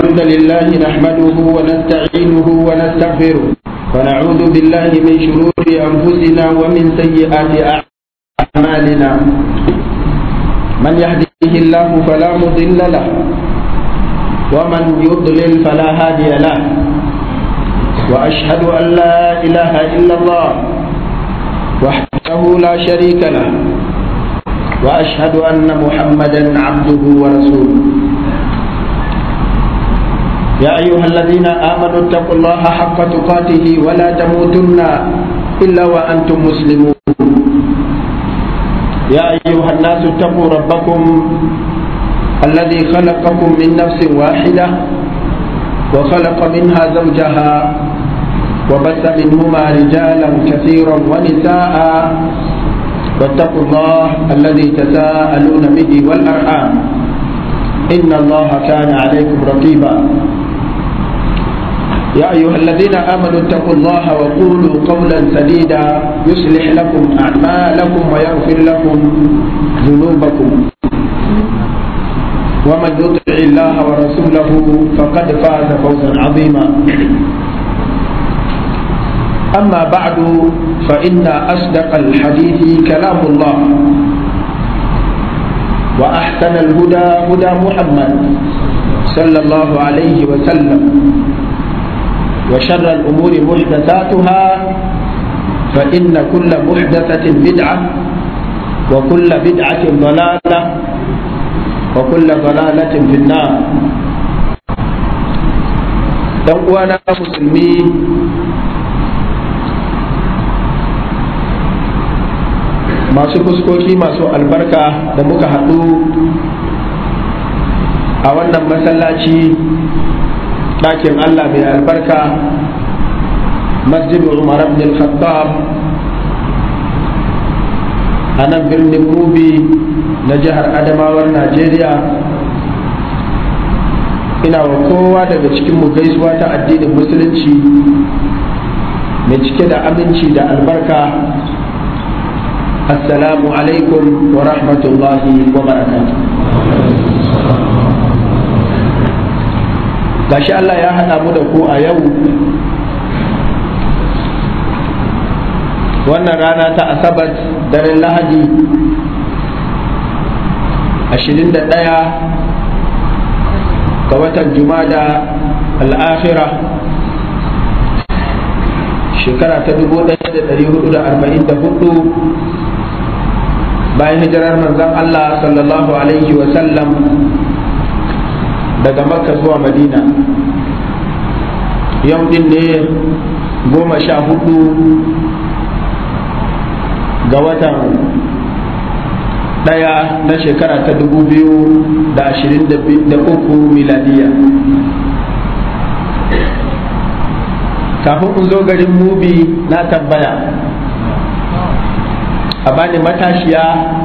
الحمد لله نحمده ونستعينه ونستغفره ونعوذ بالله من شرور أنفسنا ومن سيئات أعمالنا من يهده الله فلا مضل له ومن يضلل فلا هادي له وأشهد أن لا إله إلا الله وحده لا شريك له وأشهد أن محمدا عبده ورسوله يا أيها الذين آمنوا اتقوا الله حق تقاته ولا تموتن إلا وأنتم مسلمون يا أيها الناس اتقوا ربكم الذي خلقكم من نفس واحدة وخلق منها زوجها وبث منهما رجالا كثيرا ونساء واتقوا الله الذي تساءلون به والأرحام إن الله كان عليكم رقيبا يا أيها الذين آمنوا اتقوا الله وقولوا قولا سديدا يصلح لكم أعمالكم ويغفر لكم ذنوبكم ومن يطع الله ورسوله فقد فاز فوزا عظيما أما بعد فإن أصدق الحديث كلام الله وأحسن الهدى هدى محمد صلى الله عليه وسلم وشر الأمور محدثاتها فإن كل محدثة بدعة وكل بدعة ضلالة وكل ضلالة في النار. أخوانا مسلمين masu fuskoki masu albarka da muka haɗu a wannan masallaci ɗakin Allah mai albarka masjidu Umar ibn al-Khattab a nan birnin Mubi na jihar Adamawar Najeriya. Ina wa kowa daga cikin mu gaisuwa ta addinin musulunci mai cike da aminci da albarka. Assalamu alaikum wa rahmatullahi wa barakatuh. Gashi Allah ya haɗa mu da ku a yau wannan rana ta Asabar daren Lahadi 21 ga watan Jumada al-Akhirah shekara ta 1444 bayan hijirar manzon Allah sallallahu alaihi wa sallam daga Makka zuwa Madina. Yau din ne 14 ga watan ɗaya na shekara ta 2023 miladiya. Kafin in zo garin Mubi na tambaya a bani matashiya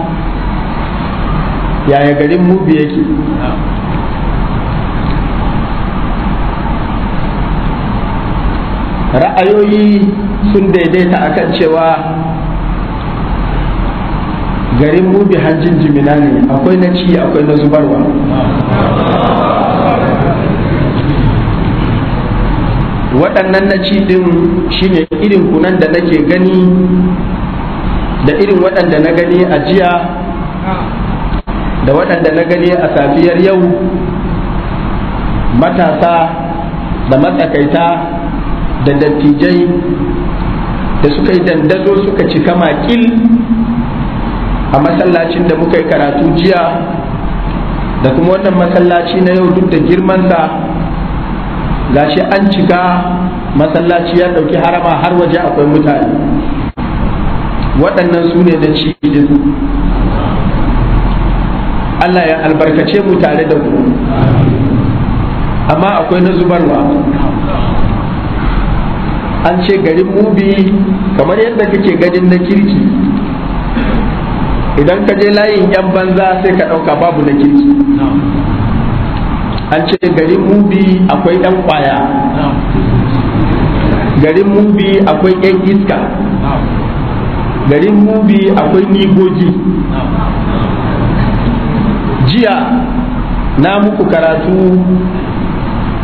yaya garin Mubi yake. Ra'ayoyi sun daidaita akan cewa garin Mubi hanjin jimina ne, akwai na ci akwai na zubarwa. Waɗannan na ci ɗin shine irin kunan da nake gani da irin waɗanda na gani a jiya da waɗanda na gani a safiyar yau, matasa da matsakaita da dattijai da suka yi dandazo suka cika makil a masallacin da muka yi karatu jiya da kuma wannan masallaci na yau duk da girmansa gashi an cika masallaci ya ɗauki harama har waje akwai mutane. Waɗannan su ne da cikin Allah ya albarkace mu tare da ku, amma akwai na zubarwa. An ce garin Mubi kamar yadda kake ganin na kirki, idan ka je layin yan banza sai ka ɗauka babu na kirki. An ce garin Mubi akwai ɗan ƙwaya, garin Mubi akwai ƴan iska, garin Mubi akwai nigogi. Jiya na muku karatu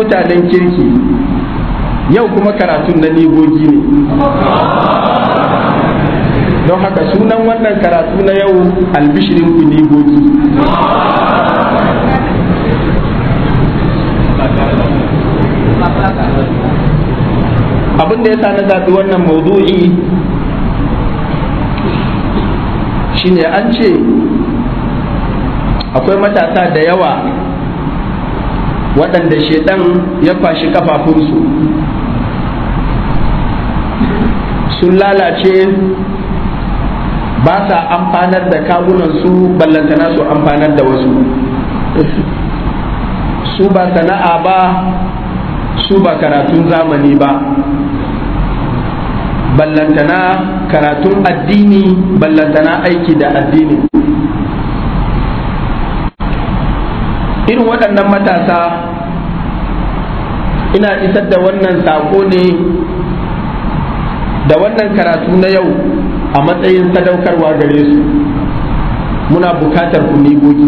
mutanen kirki, yau kuma karatun na nigogi ne. Don haka sunan wannan karatu na yau albishirin ku nigogi. Abin da ya sa na zaɓi wannan maudu'i shine an ce akwai matasa da yawa waɗanda shedan ya kwashi kafafunsu sun lalace, ba sa amfanar da kawunansu ballantana su amfanar da wasu. Su ba sana'a ba, su ba karatun zamani ba, ballantana karatun addini, ballantana aiki da addini. Irin waɗannan matasa ina isar da wannan saƙo ne da wannan karatu na yau a matsayin sadaukarwa gare su. Muna bukatar ku nigogi.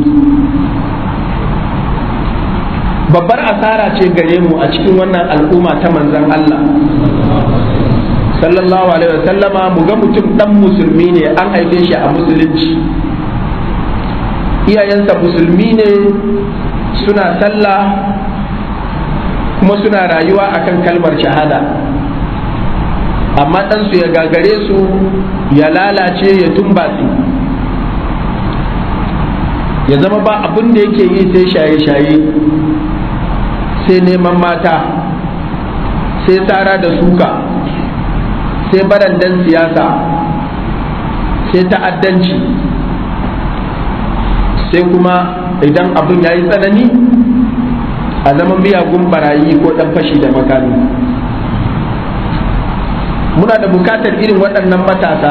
Babbar asara ce gare mu a cikin wannan al'umma ta manzon Allah sallallahu alaihi wasallama, mu ga mutum dan musulmi ne, an haife shi a musulunci, iyayensa musulmi ne, suna sallah kuma suna rayuwa akan kalmar shahada, amma ɗansu ya gagare su, ya lalace, ya tumbatsi, ya zama ba abin da yake yi sai shaye-shaye, sai neman mata, sai tsara da suka, sai barandan siyasa, sai ta'addanci, sai kuma idan abin ya yi tsanani a zaman miyagun barayi ko ɗan fashi da makami. Muna da bukatar irin waɗannan matasa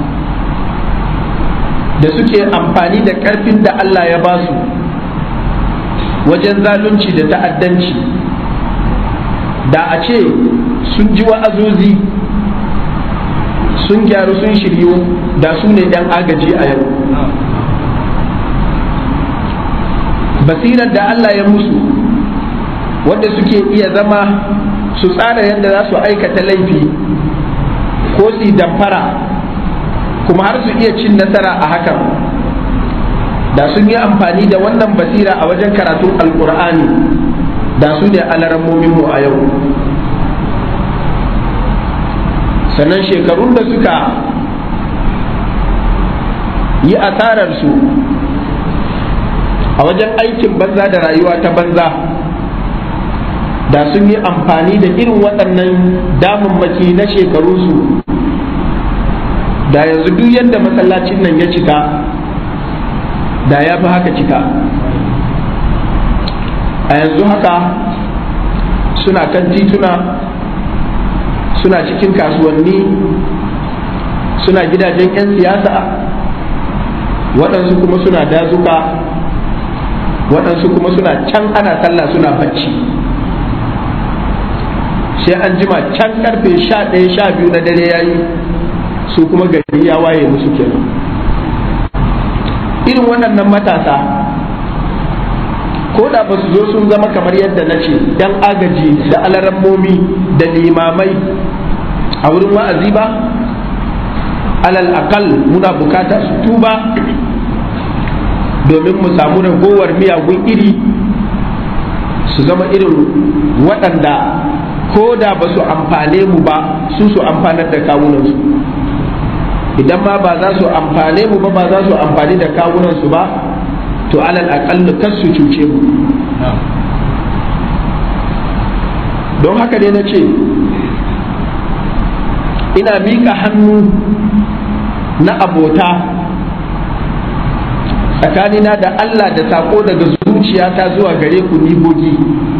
da suke amfani da ƙarfin da Allah ya ba su wajen zalunci da ta'addanci, da a ce sun ji wa'azozi, sun gyaru, sun shiryu, da su ne ɗan agaji a yau. Basirar da Allah ya musu, wanda suke iya zama su tsara yadda za su aikata laifi ko su damfara, kuma har su iya cin nasara a hakan, da sun yi amfani da wannan basira a wajen karatun alkur'ani, da su ne alarammominmu a yau. Sannan shekarun da suka yi asararsu a wajen aikin banza da rayuwa ta banza, da sun yi amfani da irin waɗannan damammaki na shekarunsu, da yanzu duk yadda masallacin nan ya cika, da ya fi haka cika. A yanzu haka suna kan tituna, suna cikin kasuwanni, suna gidajen 'yan siyasa, waɗansu kuma suna dazuka, waɗansu kuma suna can ana sallah suna bacci, sai an jima can karfe 11-12 na dare yayi, su kuma gari ya waye musu kenan. Irin waɗannan matasa ko da ba su zo sun zama kamar yadda na ce ɗan agaji da alarammomi da limamai a wurin wa'azi ba, alal akal muna bukata su tuba domin mu samu ragowar miyagun iri su zama irin waɗanda ko da ba su amfane mu ba, su amfanar da kawunansu. Idan ma ba za su amfane mu ba, ba za su amfani da kawunansu ba, to alal aƙalla kar su cuce mu. Don haka ne na ce ina miƙa hannu na abota tsakanina da Allah da saƙo daga zuciyata zuwa gare ku nibogi,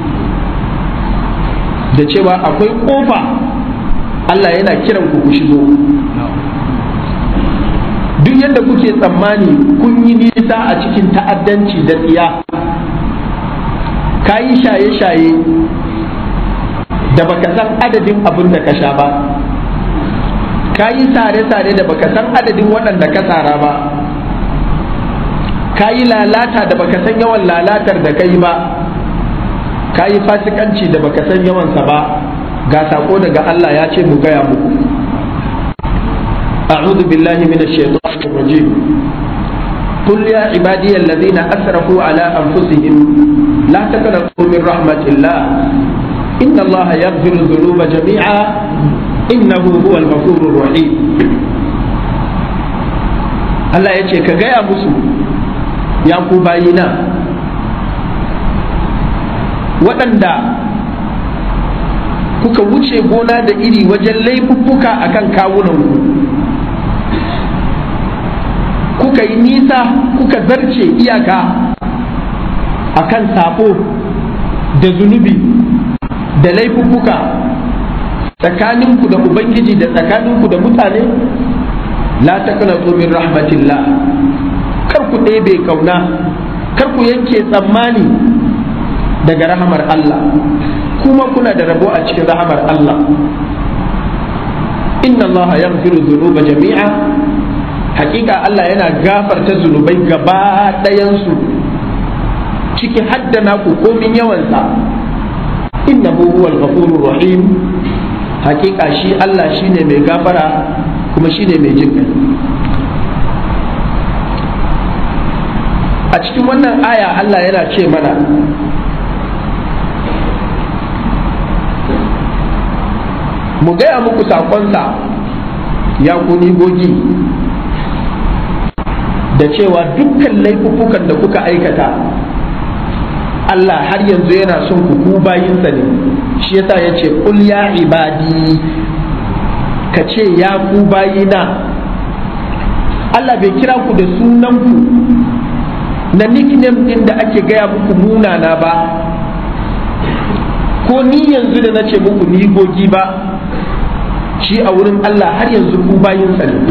da cewa akwai ƙofa Allah yana kiran ku shigo. Duk yadda kuke tsammani kun yi nisa a cikin ta'addanci da tsiya, ka yi shaye-shaye da baka san adadin abin da ka sha ba, ka yi sare-sare da baka san adadin waɗanda ka tsara ba, ka yi lalata da baka san yawan lalatar da ka yi ba, ka yi fasikanci da baka san yawansa ba, ga sako daga Allah ya ce mu gaya muku. a'udhu billahi minash shaitanir rajim. qul ya ibadiy alladhina asrafu ala anfusihim la taqnatu min rahmatillah inna Allaha yaghfiru dhunuba jami'a innahu huwal ghafurur rahim. Allah ya ce ka gaya musu ya ku bayina waɗanda kuka wuce gona da iri wajen laifuffuka akan kawunanku, kuka yi nisa kuka zarce iyaka akan sabo da zunubi da laifuffuka tsakaninku da Ubangiji da tsakaninku da mutane, la taqnatu min rahmatillah, kar ku ɗebe kauna, kar ku yanke tsammani daga rahamar Allah, kuma kuna da rabo a cikin rahamar Allah. inna Allah yaghfiru dhunuba jami'a, hakika Allah yana gafarta zunubai gaba ɗayansu, ciki haddana ku komin yawansa. innahu huwal ghafurur rahim, hakika shi Allah shine mai gafara kuma shine mai jin kai. A cikin wannan aya Allah yana ce mana mu gaya muku sakonsa ya kuni gogi da cewa dukkan laifukan da kuka aikata Allah har yanzu yana son ku bayinsa ne. shi yasa ya ce qul ya ibadi, ka ce ya ku bayina. Allah bai kira ku da sunanku na nickname din da ake gaya muku munana ba, ko ni yanzu da na ce muku ni gogi ba. Shi a wurin Allah har yanzu ku bayinsa ne,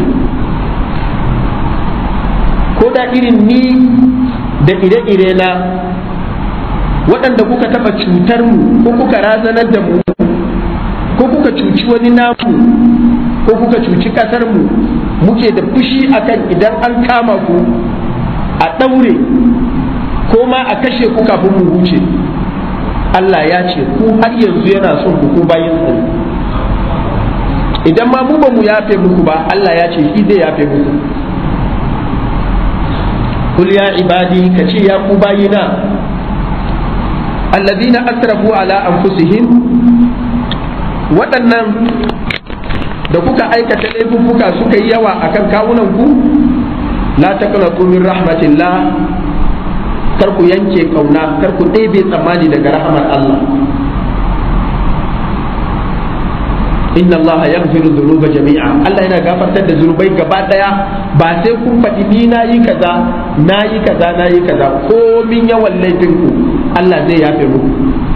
ko da irin ni da ire-ire na waɗanda kuka taɓa cutar mu ko kuka razanar da mu ko kuka cuci wani namu ko kuka cuci ƙasar mu, muke da fushi akan idan an kama ku a ɗaure ko ma a kashe ku kafin mu huce. Allah ya ce ku har yanzu yana son ku bayinsa ne. Idan ma mu ba mu yafe muku ba, Allah ya ce shi zai yafe muku. Kul ya ibadi, ka ce ya ku bayina alladhina asrafu ala anfusihim, waɗannan da kuka aikata laifuka suka yi yawa akan kawunan ku, la taqnatu min rahmatillah, kar ku yanke kauna, kar ku ɗebe tsammani daga rahmar Allah. inna Allah yaghfiru dhunuba jami'a, Allah yana gafartar da zunubai gaba daya, ba sai kun faɗi ni nayi kaza nayi kaza nayi kaza, ko min yawan laifin ku Allah zai yafe muku.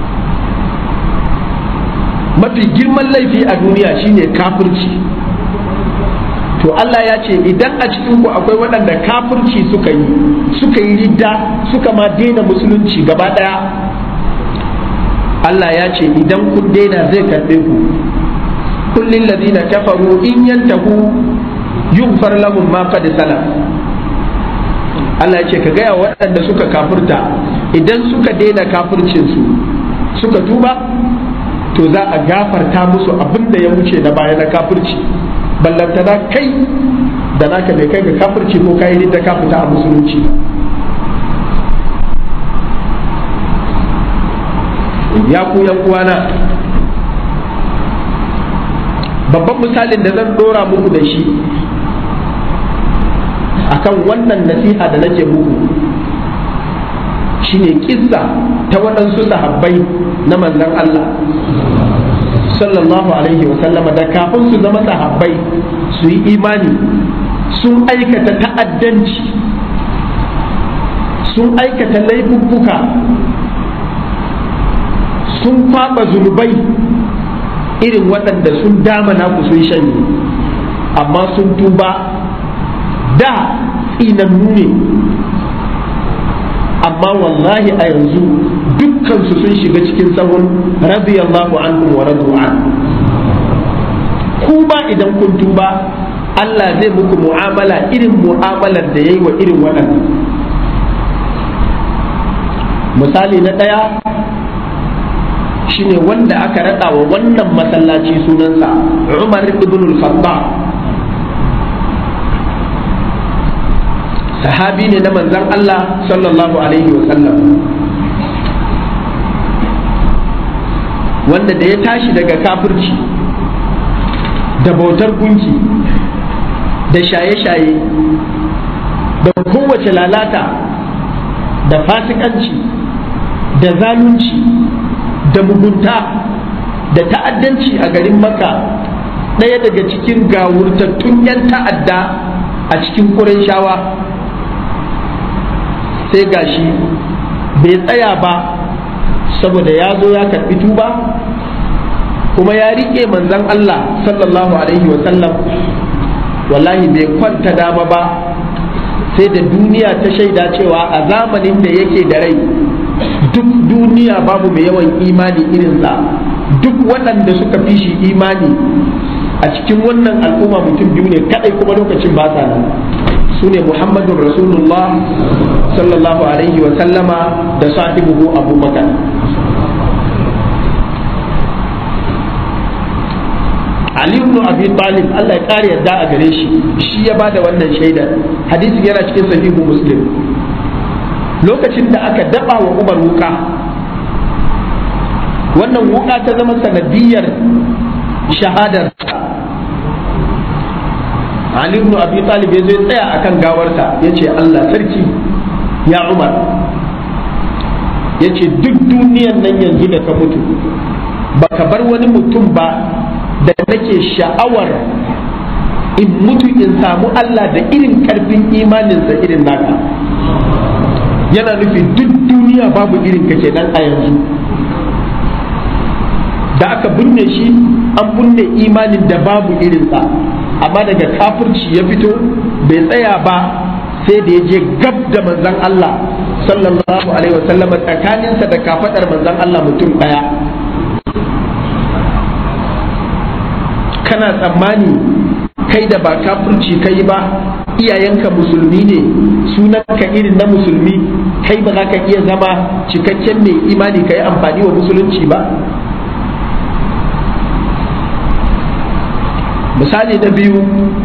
Mafi girman laifi a duniya shine kafirci. To Allah ya ce idan a cikin ku akwai waɗanda kafirci suka yi ridda, suka ma daina musulunci gaba daya, Allah ya ce idan kun daina zai karɓe ku. كل الذين كفروا إن ينتهوا يغفر لهم ما قد سلف. Allah ya ce ka gaya waɗanda suka kafirta idan suka daina kafircinsu suka tuba, to za a gafarta musu abin da ya wuce na baya na kafirci. Ballantana kai da naka bai kai ga kafirci ko kai da ka fita a musulunci. Ya ku yan uwana, babban misalin da zan dora muku da shi akan wannan nasiha da nake muku shine kissa ta waɗansu sahabbai na manzon Allah sallallahu alaihi wa sallama, da kafin su zama sahabbai su yi imani sun aikata ta'addanci, sun aikata laifuffuka, sun faɓa zunubai irin waɗanda sun dama naku sun shanye, amma sun tuba da tsinannu ne, amma wallahi a yanzu dukkansu sun shiga cikin sahun radiyallahu anhum wa radu an. Kuma idan kun tuba Allah zai muku mu'amala irin mu'amalar da yayi wa irin waɗannan. Misali na ɗaya, shine wanda aka raɗa wa wannan masallaci sunansa Umar ibn al-Khattab. Sahabi ne na manzon Allah sallallahu alaihi wa sallam, wanda da ya tashi daga kafirci da bautar gunki da shaye-shaye da kowace lalata da fasikanci da zalunci da mugunta da ta'addanci a garin Makka, ɗaya daga cikin gawurtattun 'yan ta'adda a cikin Qurayshawa, sai gashi bai tsaya ba saboda ya zo ya karɓi tuba kuma ya riƙe manzon Allah sallallahu alaihi wa sallam. Wallahi bai kwanta dama ba sai da duniya ta shaida cewa a zamanin da yake da rai duk duniya babu mai yawan imani irinsa. Duk waɗanda suka fi shi imani a cikin wannan al'umma mutum biyu ne kadai, kuma lokacin ba sa nan, su ne Muhammadun Rasulullah sallallahu alaihi wa sallama da sahibuhu Abubakar. Ali ibn Abi Talib, Allah ya kare yadda a gare shi ya bada wannan shaidar. Hadisin yana cikin sahihu Muslim. Lokacin da aka daba wa Umar wuka, wannan wuka ta zama sanadiyar shahadar. Ali ibn Abi Talib ya zo tsaya akan gawarsa, yace Allah sarki ya Umar, yace duk duniyan nan yanzu da ka mutu baka bar wani mutum ba da nake sha'awar in mutu in samu Allah da irin karfin imaninsa irin naka. Yana nufi duk duniya babu irin ka kenan a yanzu. Da aka binne shi an binne imanin da babu irinsa, amma daga kafirci ya fito bai tsaya ba sai da ya je gab da manzon Allah sallallahu alaihi wasallam, tsakaninsa da kafadar manzon Allah mutum daya. Kana tsammani kai da ba kafirci kai ba, iyayenka musulmi ne, sunanka irin na musulmi, kai ba za ka iya zama cikakken mai imani ka yi amfani wa musulunci ba? Misali na biyu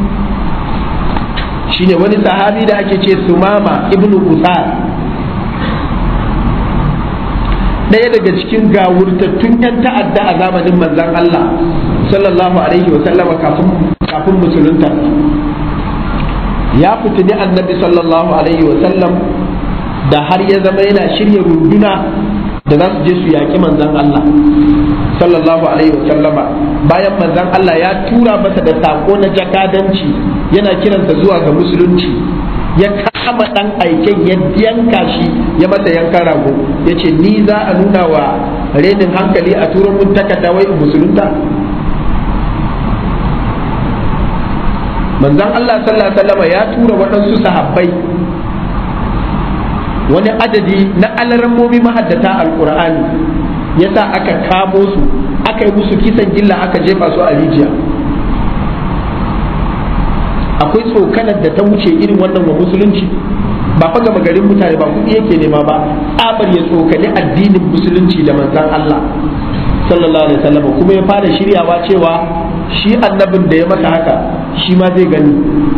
shine wani sahabi da ake ce Sumama ibn Usal, ɗaya daga cikin gawurtattun 'yan ta'adda a zamanin manzon Allah sallallahu alaihi wa sallama kafin musulunta. Ya fitini annabi sallallahu alaihi wa sallam da har ya zama yana shirya runduna da za su je su yaƙi manzon Allah sallallahu alaihi wa sallama, bayan manzon Allah ya tura masa da sako na jakadanci yana kiransa zuwa ga musulunci. Ya kama dan aiken ya yanka shi, ya masa yankan rago, ya ce ni za a nuna wa renin hankali a turan mun takarda wai musulunta. Manzon Allah sallallahu alaihi wasallam ya tura waɗansu sahabbai, wani adadi na alarammomi mahaddata alqur'ani, yasa aka kamo su, aka yi musu kisan gilla, aka jefa su a rijiya. Akwai tsokanar da ta wuce irin wannan wa musulunci? Ba fa gama garin mutane, ba kuɗi yake nema ba, tsabar ya tsokani addinin musulunci da manzon Allah sallallahu alaihi wasallam, kuma ya fara shiryawa cewa shi annabin da ya masa haka shi ma zai gani.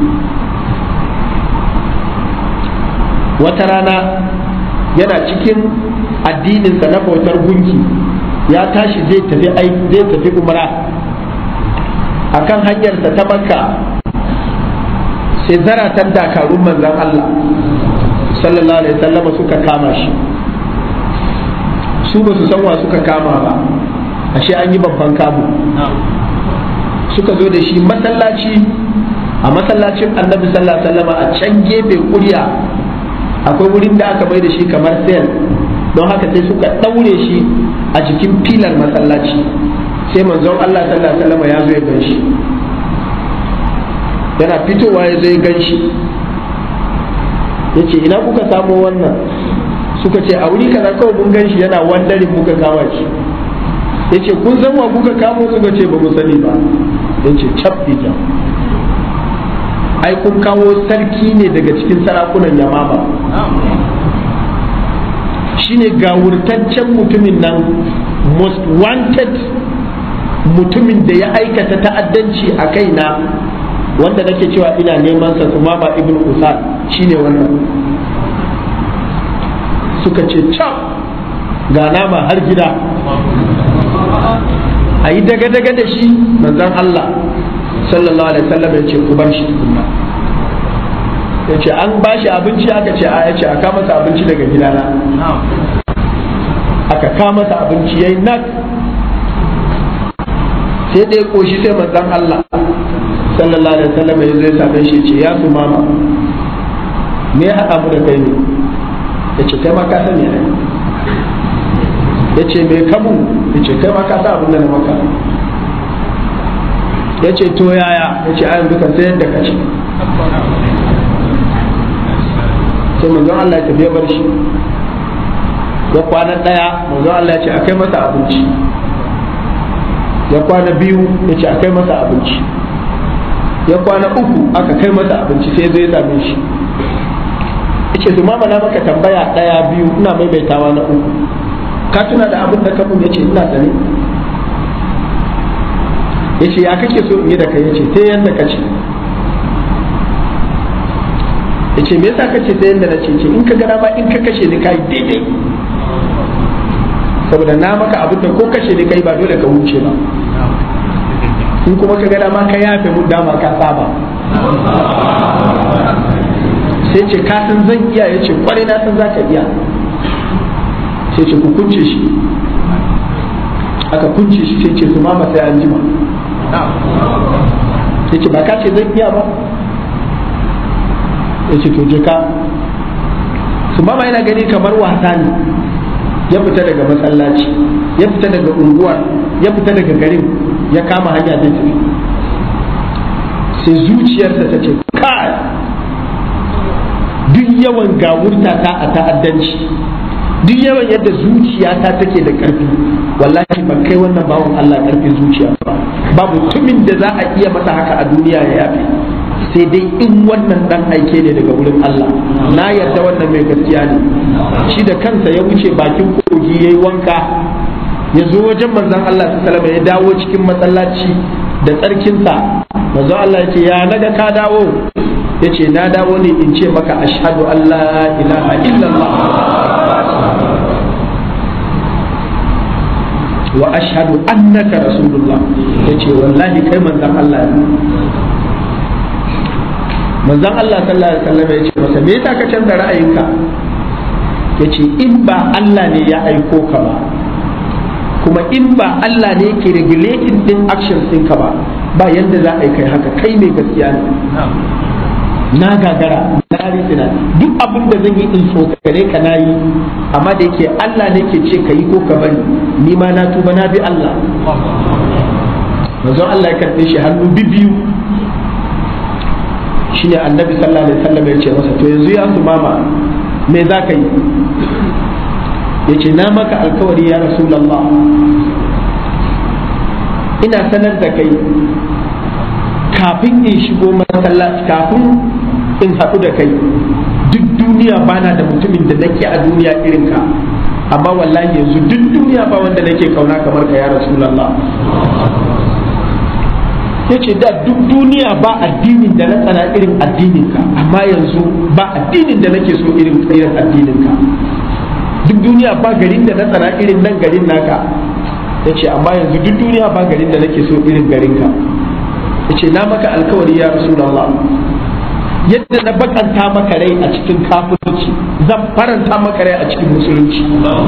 Wata rana yana cikin addininsa na bautar gunki, ya tashi zai tafi umra. Akan hanyarsa ta Makka sai zaratan dakarun manzon Allah sallallahu alaihi wasallam suka kama shi. Su ba su san wa suka kama ba, ashe an yi babban kamu. Suka zo da shi masallaci, a masallacin annabi sallallahu alaihi wasallam a can gefe kuriya akwai wurin da aka bai da shi kamar sel, don haka sai suka daure shi a jikin filar masallaci. Sai manzon Allah sallallahu alaihi wasallam ya zo ya ganshi, yana fitowa ya zo ya ganshi, yace ina kuka samo wannan? Suka ce a wuri kaza kawai mun ganshi yana wandarin muka kama shi. Yace kun san wa kuka kamo? Suka ce ba mu sani ba. Yace cabbi jam, ai kun kawo sarki ne daga cikin sarakunan Yamama, shine gawurtaccen mutumin nan most wanted mutumin da ya aikata ta'addanci a kaina wanda nake cewa ina neman sa Sumama ibn Usal shine wannan. Suka ce can ga nama har gida a yi daga-daga da shi. manzon Allah sallallahu alaihi wasallam ya ce ku bar shi tukunna. Ya ce an ba shi abinci, aka ce ya ce a kama masa abinci daga gidana. Aka kama masa abinci yayi nak sai dai koshi, sai manzon Allah sallallahu alaihi wasallam ya zo ya same shi ce ya Sumama me ya haɗa mu da kai ne? Ya ce kai ma ka sani ne. Ya ce me kamu? Ya ce kai ma ka sa abin da na maka. Ya ce to yaya? Ya ce ayan duka sai yadda ka ce. sai manzon Allah ya tafi ya bar shi. Ya kwana ɗaya manzon Allah ya ce akai masa abinci. Ya kwana biyu ya ce akai masa abinci. Ya kwana uku aka kai masa abinci sai zai same shi. Ya ce Sumama na maka tambaya ɗaya biyu ina maimaitawa na uku. Ka tuna da abin da ka mun? Ya ce ina sane. Ya ce ya kake so in yi da kai? Ya ce sai yanda ka ce. Ya ce me yasa kace sai yanda na ce? In ka gana ma in ka kashe ni kai daidai, saboda na maka abin da ko kashe ni kai ba dole ka wuce ba. In kuma ka gana ma ka yafe mun dama ka saba. Sai ce ka san zan iya? Ya ce kwarai na san zaka iya. Sai ce ku kunce shi. Aka kunce shi sai ce Sumama sai an jima. Sai ce ba ka ce zan iya ba? Ya ce to je ka. Sumama yana gani kamar wasa ne. Ya fita daga masallaci, ya fita daga unguwar, ya fita daga garin, ya kama hanya zai tafi. Sai zuciyarsa ta ce kai, duk yawan gawurta ta a ta'addanci, duk yawan yadda zuciyata take da ƙarfi, wallahi ban kai wannan bawan Allah ƙarfin zuciya ba. Babu mutumin da za a iya masa haka a duniya ya yafe, sai dai in wannan dan aike ne daga wurin Allah. Na yarda wannan mai gaskiya ne. Shi da kansa ya wuce bakin kogi yayi wanka, ya zo wajen manzon Allah sallallahu alaihi wasallam, ya dawo cikin masallaci da tsarkinsa. Manzon Allah ya ce ya naga ka dawo? Ya ce na dawo ne in ce maka ashhadu an la ilaha illallah wa ashhadu annaka rasulullah. Ya ce wallahi kai manzon Allah ne. Manzon Allah sallallahu alaihi wasallam ya ce masa me yasa ka canza ra'ayinka? Ya ce in ba Allah ne ya aiko ka ba, kuma in ba Allah ne yake regulating din actions ɗinka ba, ba yanda za a yi kai haka. Kai mai gaskiya ne. Na gagara, na risina, duk abin da zan yi in so kare ka na yi, amma da yake Allah ne ke ce ka yi ko ka bari, ni ma na tuba na bi Allah. Manzon Allah ya karɓe shi hannu biyu. Shine annabi sallallahu alaihi wasallam ya ce masa to yanzu ya Sumama me za ka yi? Ya ce na maka alkawari ya Rasulullah, ina sanar da kai kafin in shigo masallaci, kafin in haɗu da kai, duk duniya bana da mutumin da nake a duniya irin ka, amma wallahi yanzu duk duniya ba wanda nake kauna kamar ka ya Rasulullah. Ya ce da duk duniya ba addinin da na tsana irin addininka, amma yanzu ba addinin da nake so irin addininka. Duk duniya ba garin da na tsana irin nan garin naka. Ya ce amma yanzu duk duniya ba garin da nake so irin garinka. Ya ce na maka alkawari ya Rasulullah, yadda na bakanta maka rai a cikin kafirci, zan faranta maka rai a cikin musulunci.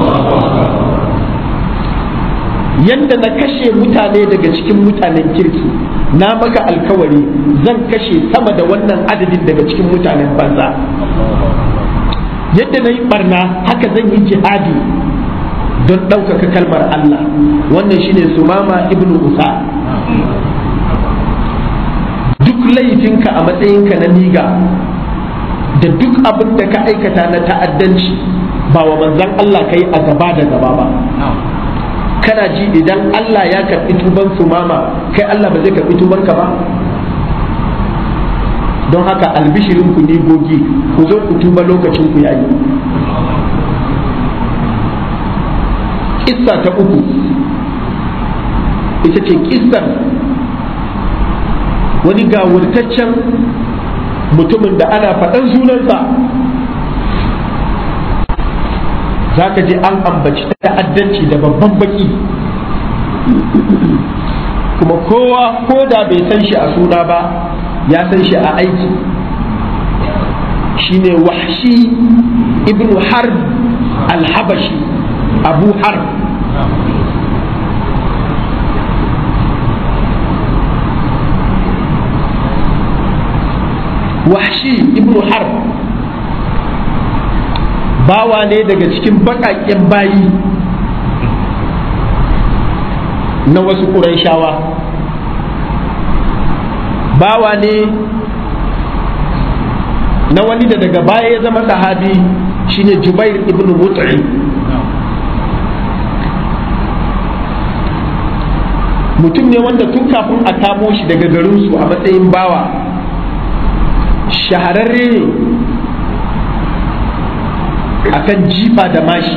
Yadda na kashe mutane daga cikin mutanen kirki, na maka alkawari zan kashe sama da wannan adadin daga cikin mutanen banza. Yadda na yi barna haka zan yi jihadi don ɗaukaka kalmar Allah. Wannan shine Sumama ibn Usal. Duk laifinka a matsayinka na niga da duk abin da ka aikata na ta'addanci, ba wa manzon Allah kai a gaba da gaba ba. Kana ji idan Allah ya karɓi tuban Sumama, kai Allah ba zai karɓi tubanka ba? Don haka albishirin ku ne gogi, ku zo ku tuba lokacin ku yayi. Kissa ta uku ita ce kissar wani gawurtaccen mutumin da ana faɗan sunansa za ka ji an ambaci ta'addanci da babban baki, kuma kowa ko da bai san shi a suna ba ya san shi a aiki. shine Wahshi ibn Harb al-Habashi, Abu Harb. Wahshi ibn Harb bawa ne daga cikin baƙaƙen bayi na wasu ƙurayshawa, bawa ne na wani da daga baya ya zama sahabi shine Jubair ibn Mut'im. mutum ne wanda tun kafin a kamo shi daga garinsu a matsayin bawa shahararre ne akan jifa da mashi,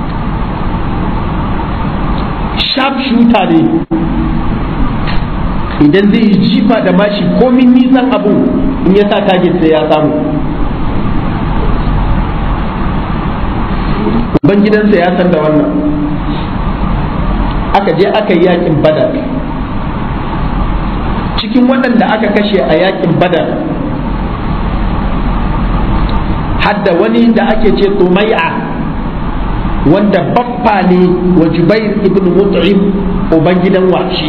sharp shooter ne. idan zai yi jifa da mashi komin nisan abu in ya sa target sai ya samu. Ubangidansa ya san da wannan. Aka je aka yi yakin Badar. Cikin waɗanda aka kashe a yakin Badar hadda wani da ake ce Tumay'a, wanda baffa ne wa Jubair ibn Mut'im ubangidan Wahshi.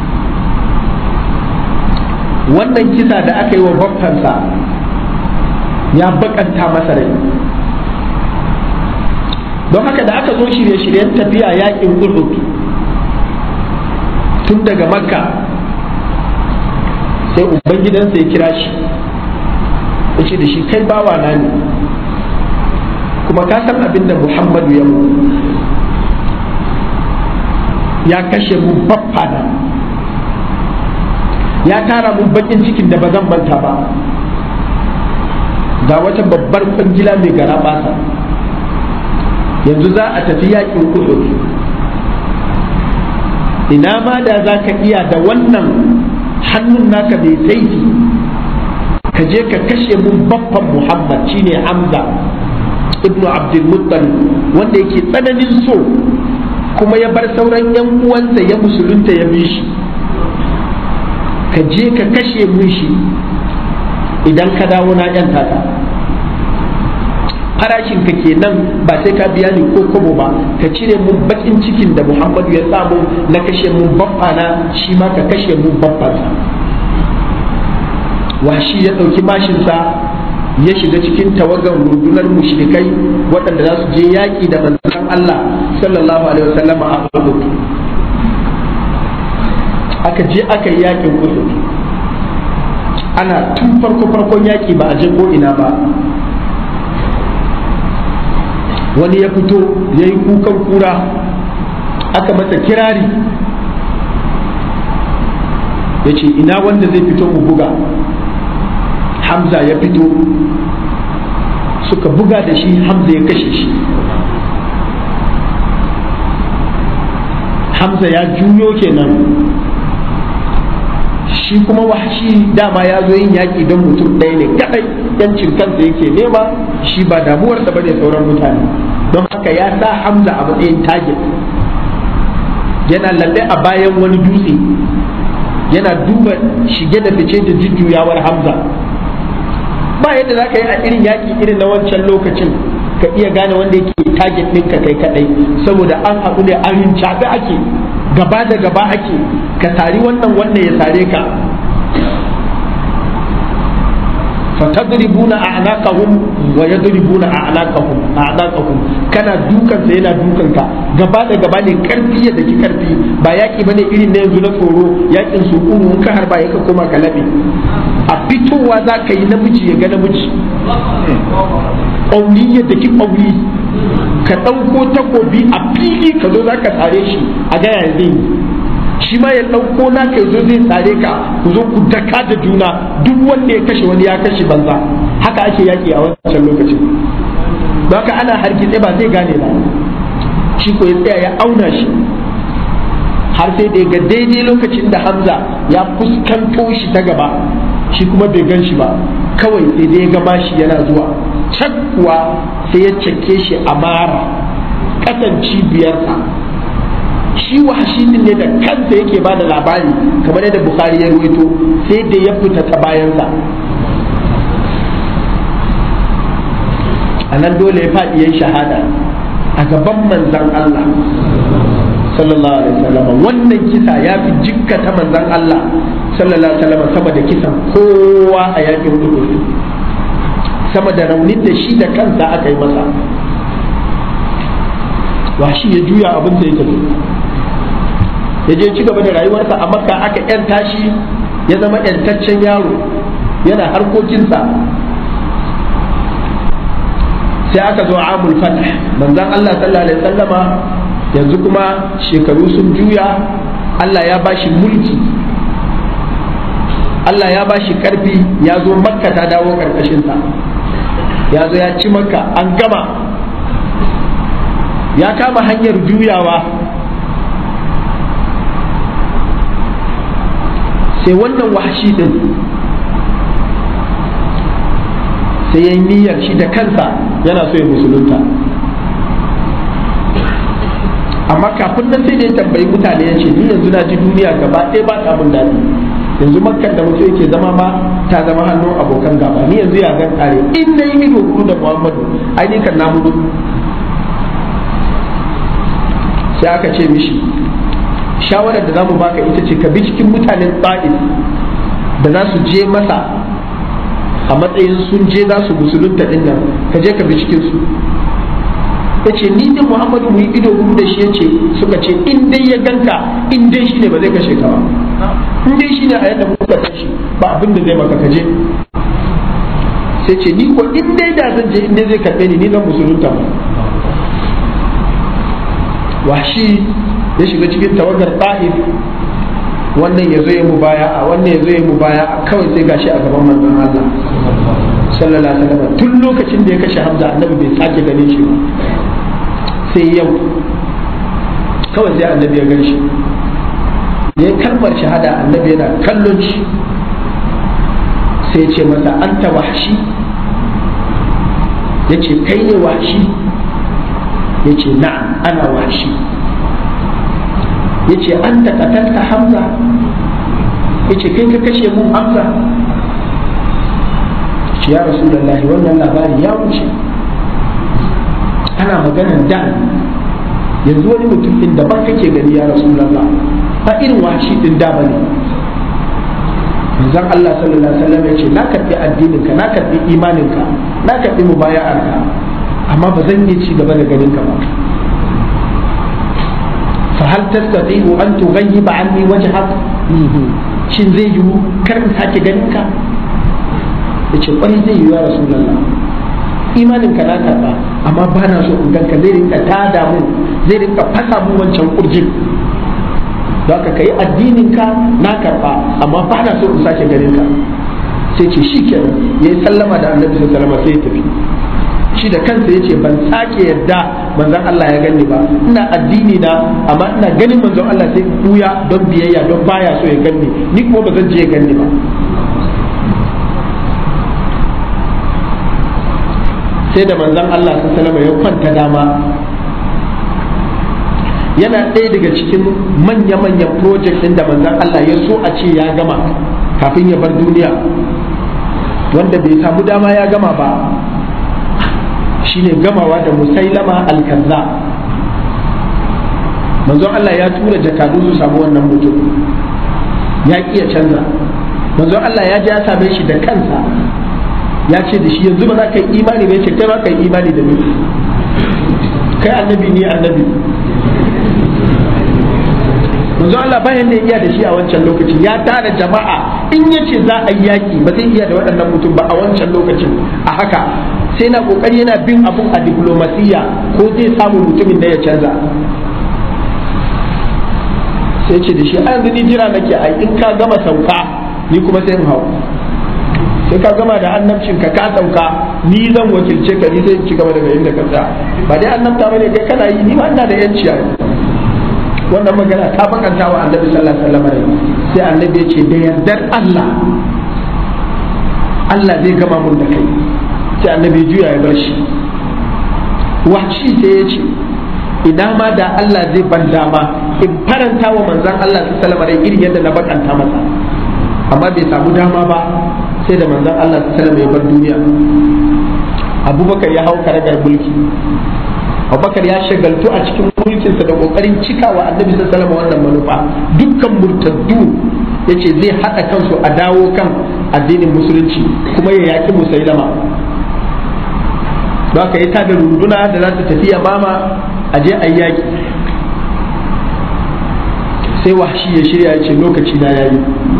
Wannan kisa da aka yi wa baffansa ya bakanta masa rai, don haka da aka zo shirye-shiryen tafiya yakin Uhud tun daga Makka, sai ubangidansa ya kira shi ya ce da shi, kai bawa na ne, kuma ka san abin da Muhammadu ya mu, ya kashe mu baffa na, ya tara mun bakin cikin da ba zan manta ba. Ga wata babbar kwangila mai gara basa, yanzu za a tafi yakin Uhud. Ina ma da za ka iya da wannan hannun naka mai taifi ka je ka kashe mun baffan Muhammad shine Hamza ibnu Abdul Muttalib, wanda yake tsananin so kuma ya bar sauran yan uwansa ya musulunta ya bi shi. Ka je ka kashe mun shi, idan ka dawo na yan taka. Farashin ka kenan, ba sai ka biya ni ko kobo ba, ka cire mun bakin cikin da Muhammadu ya samu na kashe mun baffana, shi ma ka kashe mun baffansa. Washi ya ɗauki mashinsa ya shiga cikin tawagar rundunar mushrikai waɗanda za su je yaƙi da manzon Allah sallallahu alaihi wasallam a Uhud. Aka je aka yi yaƙin Uhud, ana tun farkon yaƙi ba a je ko ina ba. Wani ya fito ya yi kukan kura, aka masa kirari, ya ce ina wanda zai fito mu buga. Hamza ya fito, suka buga da shi, Hamza ya kashe shi. Hamza ya juyo kenan, shi kuma Wahshi dama ya zo yin yaƙi don mutum ɗaya ne kadai, yancin kansa yake nema, shi ba damuwarsa ba ne sauran mutane. Don haka ya sa Hamza a matsayin target, yana lalle a bayan wani dutse, yana duba shige da fice da jujjuyawar Hamza. Ba yadda za ka yi a irin yaƙi irin na wancan lokacin ka iya gane wanda yake target ɗinka kai kaɗai, saboda an haɗu ne an rincaɓe ake, gaba da gaba ake, ka tari wannan ya sare ka. fatadribuna a'naqahum wa yadribuna a'naqahum, kana dukan sa yana dukan ka, gaba da gaba ne, karfi ya daki karfi, ba yaki bane irin na yanzu na tsoro, yakin su in ka harba ya ka koma ka labe. A fitowa za ka yi namiji ya ga namiji, ƙauri ya daki ƙauri, ka ɗauko takobi a fili ka zo za ka tsare shi a gaya zai yi, shi ma ya ɗauko na ka zo zai tsare ka, ku zo ku daka da juna, duk wanda ya kashe wani ya kashe banza. Haka ake yaƙi a wancan lokacin. Don haka ana hargitse ba zai gane ba, shi ko ya tsaya ya auna shi, har sai da ga daidai lokacin da Hamza ya fuskanto shi ta gaba shi kuma bai gan shi ba, kawai sai da ya ga mashi yana zuwa can kuwa sai ya cake shi a mara kasan cibiyarsa. Shi Wahashi din ne da kansa yake ba da labari kamar yadda Bukhari ya ruwaito, sai da ya fita ta bayansa. A nan dole ya faɗi ya shahada a gaban manzan Allah sallallahu alaihi wasallam. Wannan kisa ya fi jikkata manzan Allah sallallahu alaihi wasallam sama da kisan kowa a yakin Uhud, sama da raunin da shi da kansa aka yi masa. Wahashi ya juya abin da ya tafi, ya je ci gaba da rayuwarsa a Makka. Aka yanta shi ya zama yantaccen yaro yana harkokinsa. Sai aka zo amul fath, manzon Allah sallallahu alaihi wasallama yanzu kuma shekaru sun juya, Allah ya bashi mulki, Allah ya bashi karfi, ya zo Makka ta dawo karkashinsa, ya zo ya ci Makka an gama, ya kama hanyar juyawa. Sai wannan Wahashi din sai ya yi niyyar shi da kansa yana so ya musulunta, amma kafin nan sai da ya tambayi mutane ya ce ni yanzu na ji duniya gaba ɗaya ba ta mun daɗi, yanzu Makkan da mutum yake zama ma ta zama hannun abokan gaba, ni yanzu ya gan kare in na yi ido kudu da Muhammadu ai ni kan namu. Sai aka ce mishi shawarar da za mu baka ita ce ka bi cikin mutanen Ta'if da za su je masa a matsayin sun je za su musulunta din nan, ka je ka bi cikin su. Yace ni da Muhammadu mu yi ido gudu da shi, yace suka ce in dai ya ganka in dai shine ba zai kashe ka ba, in dai shine a yadda muka kashe ba abin da zai maka kaje. Sai ce ni ko in dai da zan je in dai zai karbe ni zan musulunta ba. Wahashi ya shiga cikin tawagar Ta'if, wannan ya zo ya mubaya'a, wannan ya zo ya mubaya'a, kawai sai gashi a gaban manzon Allah sallallahu alaihi wasallam. Tun lokacin da ya kashe Hamza annabi bai sake ganin shi ba, sai yau kawai sai annabi ya gani shi, ya kalmar shahada annabi yana kallon shi sai ya ce masa anta Wahashi, ya ce kai ne Wahashi, ya ce na'am ana Wahashi. Ya ce an qatalta Hamza, ya ce kai ka kashe mun Hamza. Ya Rasulullahi wannan labari ya wuce, ana maganar da yanzu wani mutum din daban kake gani ya Rasulullah, ba irin Wahashi din da bane. Manzon Allah sallallahu alaihi wasallam ya ce na karbi addininka, na karbi imaninka, na karbi mubaya'arka, amma ba zan iya ci gaba da ganin ka ba. فهل تستطيع أن تغيب عني وجهك؟ shin zai yiwu kar in sake ganin ka? Yace kwai zai yiwu ya Rasulullah, imanin ka na karba amma ba na so in ganka, zai rinka tada mu, zai rinka fasa mu wancan kurjin. Don haka kai addinin ka na karba amma ba na so in sake ganin ka. Sai ce shikenan, yayi sallama da Annabi sallallahu alaihi wasallam sai ya tafi. Shi da kansa ya ce ban sake yadda manzon Allah ya gani ba, ina addini na amma ina ganin manzon Allah sai buya don biyayya, don baya so ya gani, ni kuma ba zan je ya gani ba. Sai da manzon Allah sallallahu alaihi wasallam ya kwanta dama, yana ɗaya daga cikin manya-manyan project ɗin da manzon Allah ya so a ce ya gama kafin ya bar duniya, wanda bai samu dama ya gama ba, shine gamawa da Musailama al-Kazzab. Manzon Allah ya tura jakadu su samu wannan mutum, ya kiya canza. Manzon Allah ya ji ya same shi da kansa, ya ce da shi yanzu ba za ka yi imani ba, ya ce kai ba ka yi imani da ni, kai annabi ne annabi. Manzon Allah bayan da ya iya da shi a wancan lokacin, ya tara jama'a, in ya ce za a yi yaƙi ba zai iya da waɗannan mutum ba a wancan lokacin. A haka sai na kokari yana bin abun a diplomasiya ko zai samu mutumin da ya canza. Sai ce da shi a yanzu ni jira nake ai in ka gama sauka ni kuma sai in hau, sai ka gama da annabcin ka sauka ni zan wakilce ka, ni sai ci gaba daga inda ka tsaya. Ba dai annabta bane kai kana yi, ni ma ina da yanci ai. wannan magana ta bakanta wa annabi sallallahu alaihi wasallam sai annabi ya ce da yardar Allah Allah zai gama mun da kai sai annabi juya ya bar shi. Wahshi sai ya ce idan ma da Allah zai ban dama in faranta wa manzon Allah sallallahu alaihi wasallam irin yadda na bakanta masa, amma bai samu dama ba sai da manzon Allah sallallahu alaihi wasallam ya bar duniya. Abubakar ya hau karagar mulki. Abubakar ya shagaltu a cikin mulkinsa da kokarin cikawa annabi sallallahu alaihi wasallam wannan manufa. Dukkan murtaddu yace zai hada kansu a dawo kan addinin musulunci kuma ya yaki Musailama. Ba ka yi ta da runduna da za ta tafi Yamama a je a yaki. Sai Wahshi ya shirya ya ce lokaci na yayi.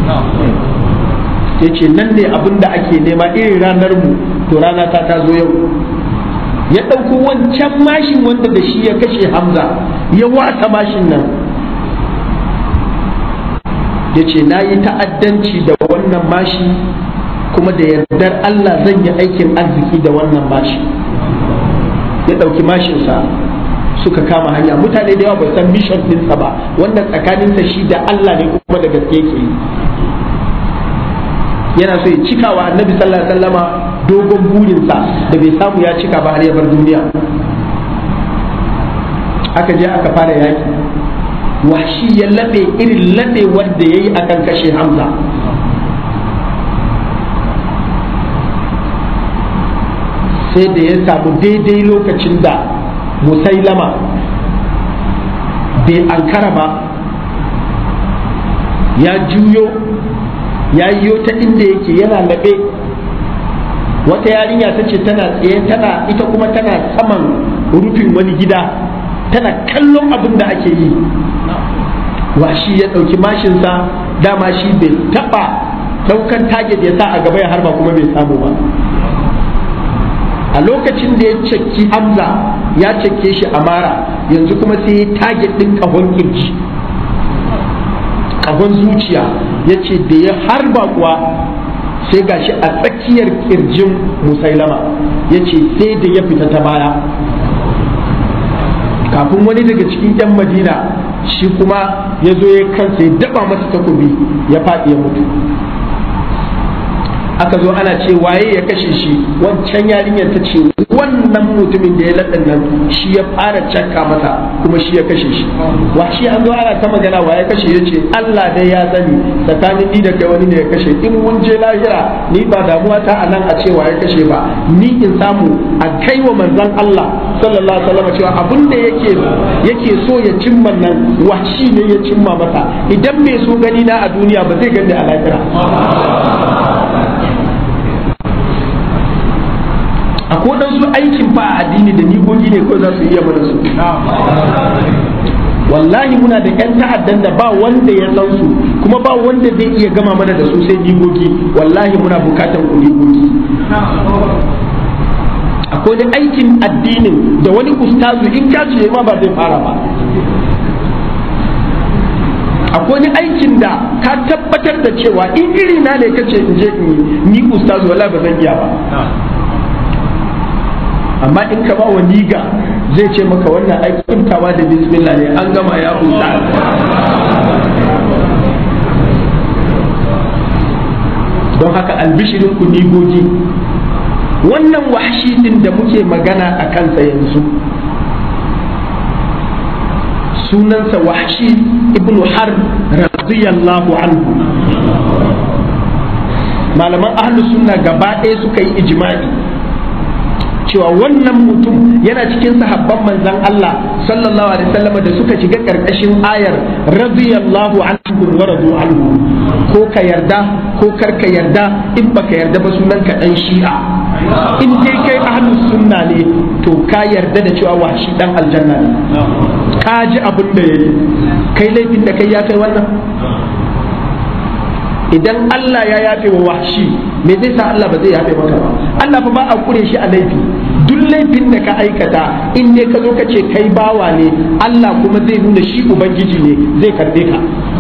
Ya ce nan ne abin da ake nema irin ranar mu, to rana ta zo yau. Ya ɗauko wancan mashin wanda da shi ya kashe Hamza ya wasa mashin nan, ya ce na yi ta'addanci da wannan mashi kuma da yardar Allah zan yi aikin arziki da wannan mashi. Ya ɗauki mashinsa suka kama hanya. Mutane da yawa bai san mission ɗinsa ba, wannan tsakaninsa shi da Allah ne kuma da gaske yake yi. Yana so ya cika wa annabi sallallahu alaihi wasallama dogon burinsa da bai samu ya cika ba har ya bar duniya. Aka je aka fara yaki. Wahshi ya laɓe irin laɓewar da ya yi akan kashe Hamza. Sai da ya samu daidai lokacin da Musailama bai ankara ba, ya juyo ya yiwo ta inda yake yana laɓe. Wata yarinya ta ce tana tsaye, tana ita kuma tana saman rufin wani gida tana kallon abin da ake yi. Wahshi ya ɗauki mashinsa, dama shi bai taɓa ɗaukan target ya sa a gaba ya harba kuma bai samu ba. A lokacin da ya cakki Hamza ya cakke shi a mara, yanzu kuma sai ya target ɗin ƙahon kirji, ƙahon zuciya. Ya ce da ya harba kuwa sai gashi a tsakiyar kirjin Musailama. Ya ce sai da ya fita ta baya. Kafin wani daga cikin 'yan Madina shi kuma ya zo ya kansa ya daba masa takobi ya faɗi ya mutu. Aka zo ana ce waye ya kashe shi, wancan yarinyar ta ce wannan mutumin da ya laɗin nan shi ya fara cakka masa kuma shi ya kashe shi. Wahshi an zo ana ta magana waye kashe, ya ce Allah dai ya sani, tsakanin ni da kai wani ne ya kashe. In mun je lahira ni ba damuwa ta a nan a ce waye kashe ba, ni in samu a kai wa manzon Allah sallallahu alaihi wasallam cewa abin da yake so ya cimma nan Wahshi ne ya cimma masa. Idan bai so gani na a duniya ba zai gani a lahira. Akwai ɗansu aikin ba a addini da nigogi ne ko za su iya mana su. Wallahi muna da 'yan ta'addan da ba wanda ya san su kuma ba wanda zai iya gama mana da su sai nigogi. Wallahi muna bukatan ku nigogi. Akwai da aikin addinin da wani ustazu in ka ce ma ba zai fara ba. Akwai wani aikin da ka tabbatar da cewa in iri na ne kace in je ni ustazu wallahi ba zan iya ba. Amma in ka ba wa niga zai ce maka wannan aikin kawa da bismillah ne an gama ya huta. Don haka albishirin ku nigogi, wannan Wahshi din da muke magana a kansa yanzu sunansa Wahshi ibn Harb radiyallahu anhu. Malaman ahlus sunna gaba ɗaya suka yi ijma'i cewa wannan mutum yana cikin sahabban manzon Allah sallallahu alaihi wasallam da suka shiga karkashin ayar radiyallahu anhu wa radu anhu. Ko ka yarda ko kar ka yarda, in baka yarda ba sunan ka dan Shi'a. In dai kai ahlus sunna ne to ka yarda da cewa Wahshi dan aljanna ne. Ka ji abin da yayi, kai laifin da kai ya kai wannan. Idan Allah ya yafe wa Wahshi, me zai sa Allah ba zai yafe maka ba? Allah fa ba a kure shi a laifi. Duk laifin da ka aikata in dai ka zo ka ce kai bawa ne, Allah kuma zai nuna shi ubangiji ne, zai karbe ka.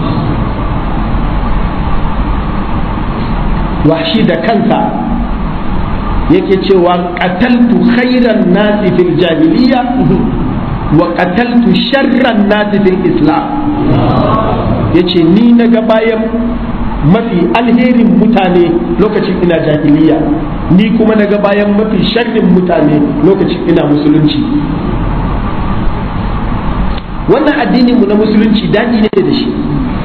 Wahshi da kansa yake cewa qataltu khairan nasi fil jahiliya wa qataltu sharran nasi fil islam, yace ni naga bayan mafi alherin mutane lokacin ina jahiliya, ni kuma naga bayan mafi sharrin mutane lokacin ina musulunci. Wannan addinin mu na musulunci daɗi ne da shi.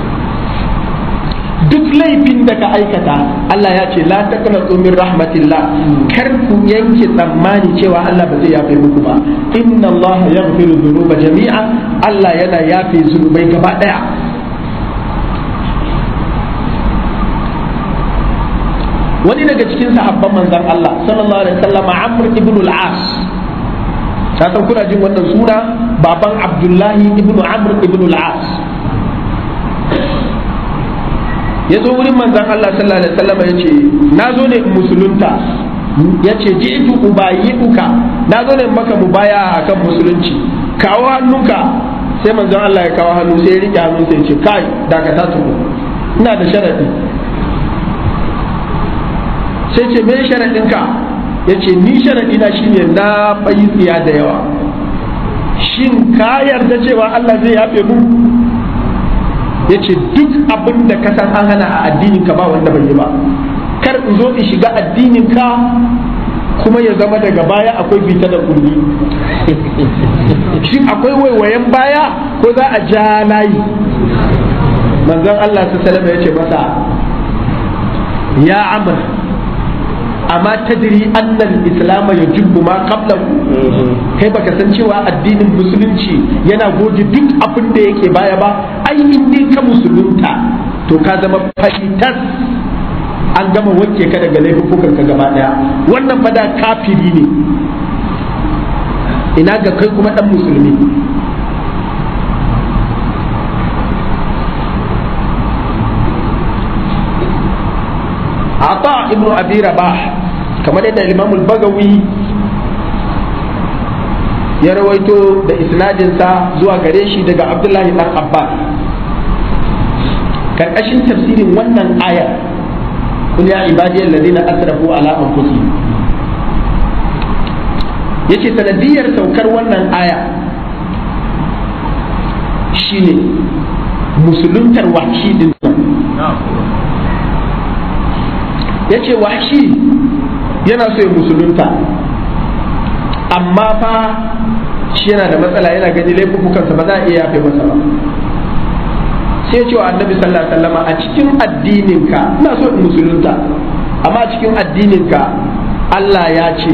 Duk laifin da ka aikata Allah ya ce la taqnatu min rahmatillah, kar ku yanke tsammani cewa Allah ba zai yafe muku ba. Inna Allah yaghfiru dhunuba jami'a, Allah yana yafe zunubai gaba daya. Wani daga cikin sahabban manzon Allah sallallahu alaihi wasallam, Amr ibn al-As, san kuna jin wannan suna, baban Abdullahi ibn Amr ibn al-As, ya zo wurin manzan Allah sallallahu alaihi wasallam ya ce na zo ne in musulunta, ya ce ji'tu ubayyuka, na zo ne in maka mubaya akan musulunci, kawo hannunka. Sai manzan Allah ya kawo hannu, sai ya rike hannun sai ya ce kai dakata tuku, ina da sharadi. Sai ce me sharadinka? Ya ce ni sharadina shine na fayi tsiya da yawa, shin ka yarda cewa Allah zai yafe mu? Ya ce duk abin da ka san an hana a addinin ka ba wanda bai yi ba, kar in zo in shiga addinin ka kuma ya zama daga baya akwai fita da kulli. Shin akwai waiwayen baya ko za a ja layi? Manzon Allah sallallahu alaihi wasallam ya ce masa, ya Amr, amma tadri anna al-islam yajubbu ma qablahu, kai baka san cewa addinin musulunci yana goge duk abin da yake baya ba? Ai in dai ka musulunta to ka zama faitas, an gama wanke ka daga laifukan ka gaba daya. Wannan fa da kafiri ne, ina ga kai kuma dan musulmi. Ata ibn Abi Rabah, kamar yadda Imam al-Bagawi ya rawaito da isnadinsa zuwa gare shi daga Abdullahi dan Abbas, karkashin tafsirin wannan aya, kul ya ibadiyal ladina asrafu ala anfusihim, yace sanadiyar saukar wannan aya shine musuluntar Wahshi din. Yace Wahshi yana so ya musulunta, amma fa shi yana da matsala, yana gani laifukansa ba za a iya yafe masa ba. Sai ce wa Annabi sallallahu alaihi wasallam, a cikin addininka ina so in musulunta, amma a cikin addininka Allah ya ce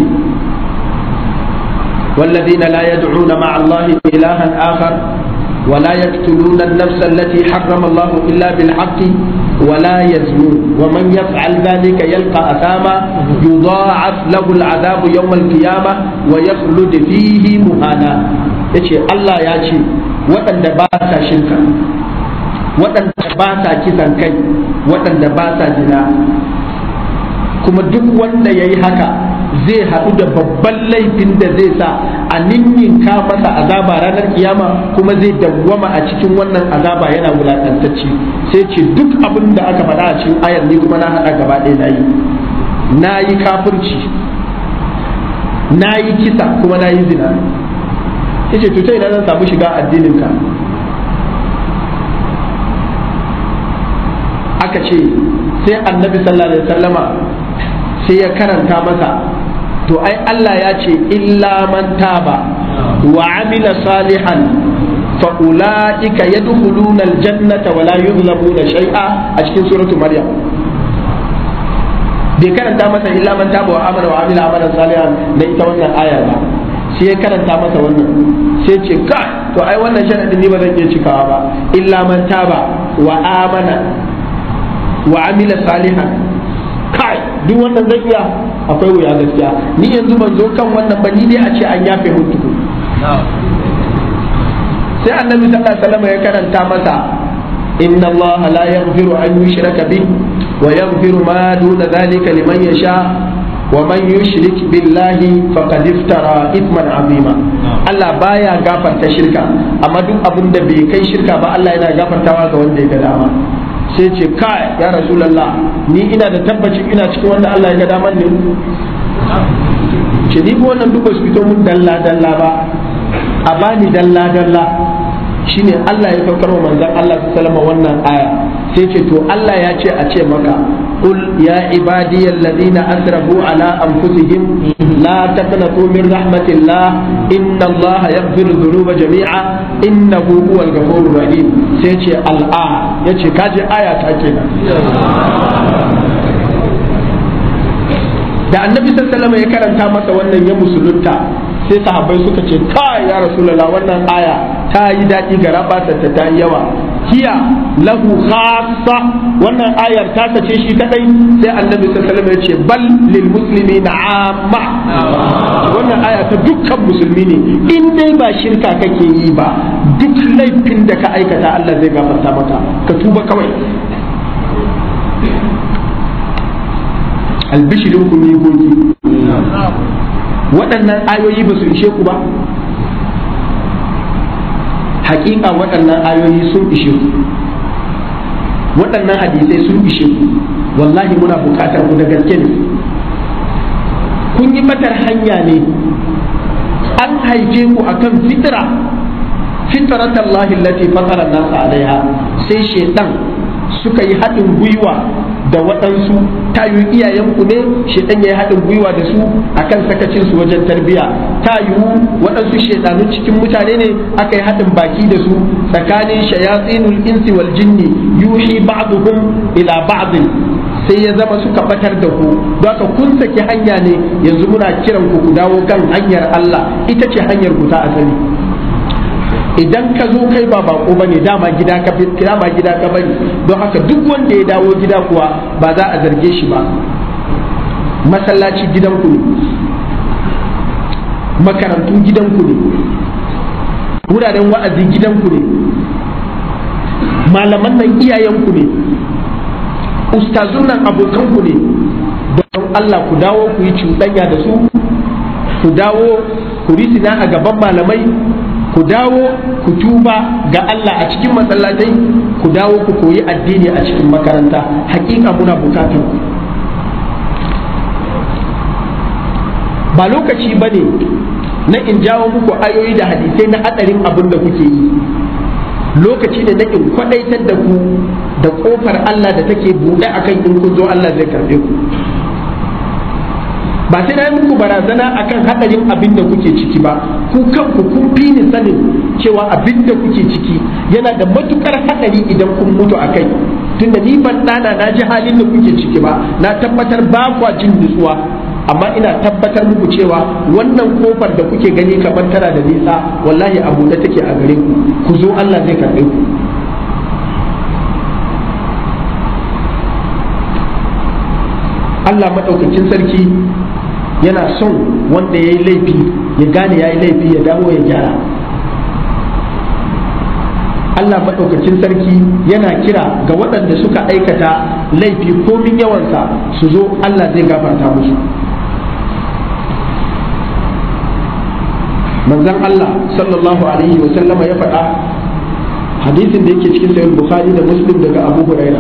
والذين لا يدعون مع الله إلها آخر ولا يقتلون النفس التي حرم الله إلا بالحق ولا يزنون ومن يفعل ذلك يلقى أثاما يضاعف له العذاب يوم القيامة ويخلد فيه مهانا. يجي الله يجي وأن دباسا شركا وأن دباسا كذا كي وأن دباسا زنا، kuma duk wanda ya yi haka zai haɗu da babban laifin da zai sa a ninninka masa azaba ranar kiyama, kuma zai dawwama a cikin wannan azaba yana wulakantacce. Sai ce duk abin da aka faɗa a cikin ayar ni kuma na haɗa gaba ɗaya na yi kafirci, na yi kisa, kuma na yi zina. Ya ce to ina zan samu shiga addininka? Aka ce sai Annabi sallallahu alaihi wasallama sai ya karanta masa, to ai Allah ya ce illa man taba wa amila salihan fa ulaika yadkhuluna aljannata wa la yuzlamuna shay'a a cikin suratu Maryam. Bai karanta masa illa man taba wa amila amalan salihan da ita wannan ayar ba, sai ya karanta masa wannan, sai ce ka to ai wannan sharadin ni ba zan iya cikawa ba, illa man taba wa amana wa amila salihan. Kai duk wannan zan iya, akwai wuya gaskiya, ni yanzu ban zo kan wannan ba, ni dai a ce an yafe mutu. Sai Annabi sallallahu alaihi wasallam ya karanta masa, inna Allah la yaghfiru an yushraka bih wa yaghfiru ma duna dhalika liman yasha wa man yushrik billahi faqad iftara ithman azima. Allah baya gafarta shirka, amma duk abin da bai kai shirka ba Allah yana gafartawa ga wanda ya ga dama. Sai ce kai ya Rasulullah, ni ina da tabbacin ina cikin wanda Allah ya ga daman ne. Ce ni ko wannan duk ba su fito mun dalla dalla ba, a bani dalla dalla shine Allah ya saukar wa manzon Allah sallallahu alaihi wannan aya sai ce to Allah ya ce a ce maka qul ya ibadiyal ladina asrafu ala anfusihim la taqnatu min rahmatillah inna Allah yaghfiru dhunuba jami'a innahu huwal ghafurur rahim sai ce al'a yace kaje aya ta kenan da annabi sallallahu alaihi ya karanta masa wannan ya musulunta sai sahabbai suka ce kai ya rasulullah wannan aya ta yi daɗi ga rabata ta yi yawa hiya lahu khassa wannan ayar ta sace shi kadai sai annabi sallallahu alaihi ya ce bal lil muslimina amma wannan aya ta dukkan musulmi ne in dai ba shirka kake yi ba duk laifin da ka aikata Allah zai gafarta maka ka tuba kawai albishirin ku ne gogi waɗannan ayoyi ba su ishe ku ba hakika waɗannan ayoyi sun ishe ku waɗannan hadisai sun ishe ku wallahi muna buƙatar ku da gaske ne kun yi batar hanya ne an haife ku akan fitratallahi allati fatara an-nas alaiha sai shedan suka yi haɗin gwiwa da waɗansu tayu iyayenku ne shedan ya yi haɗin gwiwa da su akan sakacin su wajen tarbiya tayu waɗansu shedanu cikin mutane ne aka yi haɗin baki da su tsakanin shayatsinul insi wal jinni yuhi ba'duhum ila ba'd sai ya zama suka batar da ku don haka kun saki hanya ne yanzu muna kiran ku dawo kan hanyar Allah ita ce hanyar ku ta asali idan ka zo kai ba bako bane dama gida ka bari don haka duk wanda ya dawo gida kuwa ba za a zarge shi ba masallaci gidanku ne makarantu gidanku ne wuraren wa'azi gidanku ne malaman nan iyayenku ne ustazun nan abokanku ne don Allah ku dawo ku yi cuɗanya da su ku dawo ku risina a gaban malamai ku dawo ku tuba ga Allah a cikin masallatai ku dawo ku koyi addini a cikin makaranta hakika muna bukatar ba lokaci bane na in jawo muku ayoyi da hadisai na hadarin abin da kuke yi lokaci ne na in kwadaitar da ku da kofar Allah da take buɗe akan in kun zo Allah zai karbe ku ba sai na yi muku barazana akan hadarin abin da kuke ciki ba ku kanku kun fi ni sanin cewa abin da kuke ciki yana da matukar hadari idan kun mutu a kai tunda ni ban dana na ji halin da kuke ciki ba na tabbatar ba kwa jin nutsuwa amma ina tabbatar muku cewa wannan kofar da kuke gani kamar tana da nisa wallahi a buɗe take a gare ku ku zo Allah zai karɓe ku Allah madaukakin sarki yana son wanda ya yi laifi ya gane ya yi laifi ya dawo ya gyara Allah maɗaukacin sarki yana kira ga waɗanda suka aikata laifi komin yawansa su zo Allah zai gafarta musu manzon Allah sallallahu alaihi wa sallama ya faɗa hadisin da yake cikin sahih Bukhari da Muslim daga Abu Huraira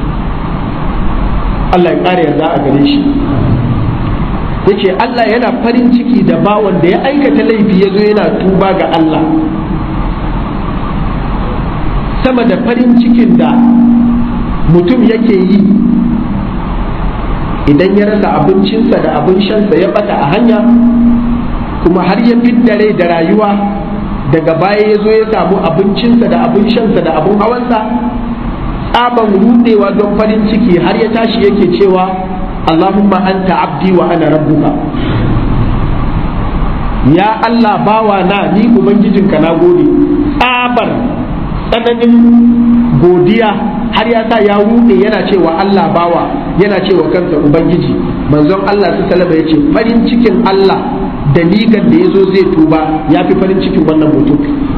Allah ya ƙara yarda a gare shi yace Allah yana farin ciki da bawan da ya aikata laifi ya zo yana tuba ga Allah sama da farin cikin da mutum yake yi idan ya rasa abincinsa da abin shansa ya bata a hanya kuma har ya fidda rai da rayuwa daga baya ya zo ya samu abincinsa da abin shansa da abin hawansa tsaban rudewa don farin ciki har ya tashi yake cewa Allahumma anta abdi wa ana rabbuka ya Allah bawa na ni ubangijinka na gode tsabar tsananin godiya har ya sa ya rude yana cewa Allah bawa yana cewa kansa ubangiji manzon Allah sallallahu alaihi wasallam yace farin cikin Allah da ligan da yazo zai tuba yafi farin cikin wannan mutum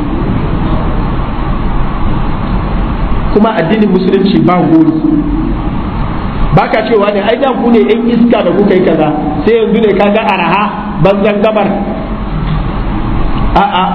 kuma addinin musulunci ba gori baka cewa ne ai da ku ne yan iska da kuka yi kaza sai yanzu ne kaga araha banzan gabar a'a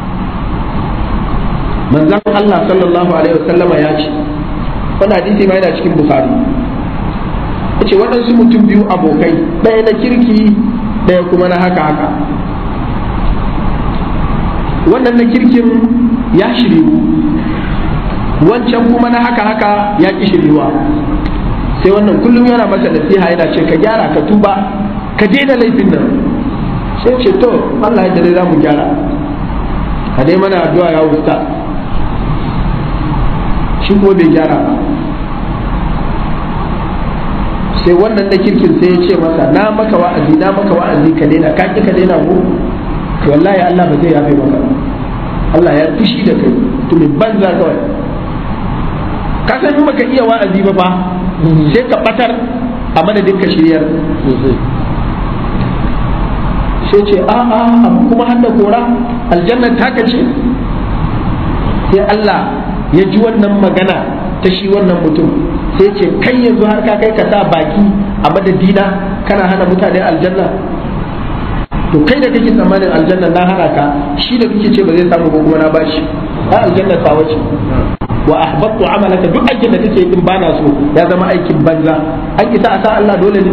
manzon Allah sallallahu alaihi wasallam ya ce wannan hadisi ma yana cikin Bukhari yace waɗansu mutum biyu abokai ɗaya na kirki ɗaya kuma na haka wannan na kirkin ya shiryu, wancan kuma na haka ya ki shiryuwa. Sai wannan kullum yana masa nasiha yana ce ka gyara ka tuba ka daina laifin nan. Sai ce to Allah ya dare za mu gyara, a dai mana addu'a ya wuta. Shi kuma bai gyara ba. Sai wannan na kirkin sai ya ce masa na maka wa'azi ka daina, ka ki ka daina ko to wallahi Allah ba zai yafe maka. Allah ya fushi da kai to me banza kawai. Ka san in baka iya wa'azi ba fa sai ka batar a madadin ka shiryar. Sai ce a'a kuma hada kora aljanna taka ce. Sai Allah ya ji wannan magana ta shi wannan mutum sai ce kai yanzu har ka kai ka sa baki a madadina kana hana mutane aljanna. To kai da kake tsammanin aljanna na hana ka, shi da kake ce ba zai samu ba kuma na bashi. A aljanna ta wace wa ahbattu amalaka, duk aikin da kake yin bana so ya zama aikin banza. An isa a sa Allah dole ne.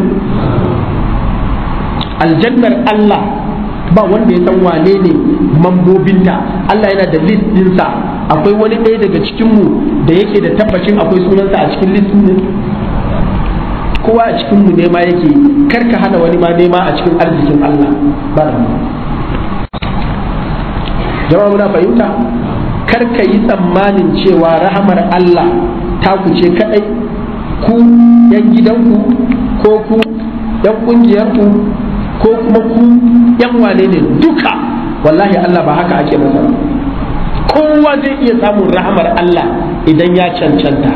Aljannar Allah ba wanda ya san wane ne mambobinta. Allah yana da list dinsa. Akwai wani ɗaya daga cikinmu da yake da tabbacin akwai sunansa a cikin list din. Kowa a cikinmu nema yake, kar ka hana wani ma nema a cikin arzikin Allah. Ba da jama'a muna fahimta, kar ka yi tsammanin cewa rahamar Allah ta ku ce kadai, ku yan gidanku ko ku yan kungiyarku ko kuma ku yan wane ne duka. Wallahi Allah ba haka ake masa. Kowa zai iya samun rahamar Allah idan ya cancanta.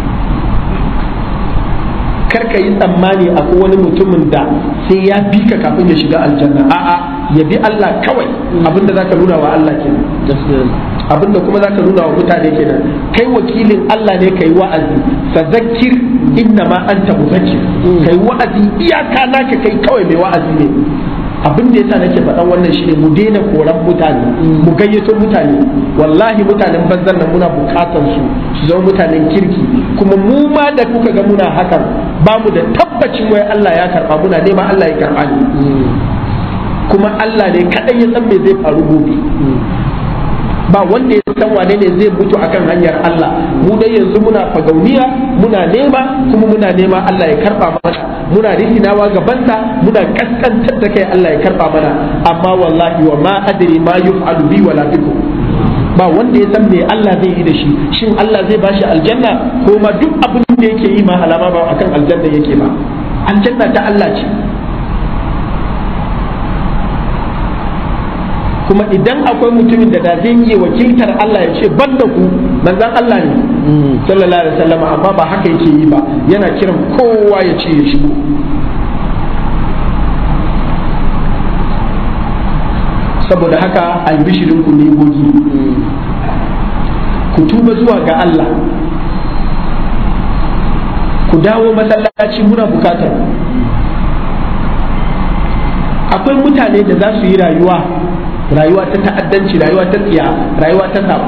Kar ka yi tsammani akwai wani mutumin da sai ya bi ka kafin ya shiga aljanna. A'a, ya bi Allah kawai. Abinda zaka nuna wa Allah kenan, abinda kuma zaka nuna wa mutane kenan. Kai wakilin Allah ne, kai wa'azi. Fadhakkir innama anta mudhakkir. Kai wa'azi iyaka naka, kai kawai mai wa'azi ne. Abin da yasa nake faɗan wannan shine mu daina koran mutane, mu gayyato mutane. Wallahi mutanen banzan nan muna bukatar su zama mutanen kirki. Kuma mu ma da kuka ga muna hakan ba mu da tabbacin wai Allah ya karba, muna nema Allah ya karba ne. Kuma Allah ne kadai ya san me zai faru gobe. Ba wanda ya san wane ne zai mutu akan hanyar Allah. Mu dai yanzu muna fagauniya, muna nema, kuma muna nema Allah ya karba mana. Muna rikinawa gabansa, muna kaskantar da kai Allah ya karba mana. Amma wallahi wa ma adri ma yuf'alu bi wala bikum. Ba wanda ya san me Allah zai yi da shi. Shin Allah zai bashi aljanna ko ma duk abin da yake yi ma alama ba akan aljanna yake ba. Aljanna ta Allah ce. Kuma idan akwai mutumin da zai iya wakiltar Allah ya ce ban da ku, manzon Allah ne sallallahu alaihi wasallam, amma ba haka yake yi ba. Yana kiran kowa ya ce ya shigo. Saboda haka albishirin ku ne gogi, ku tuba zuwa ga Allah, ku dawo masallaci, muna bukatar. Akwai mutane da za su yi rayuwa ta ta'addanci, rayuwa ta tsiya, rayuwa ta sabo,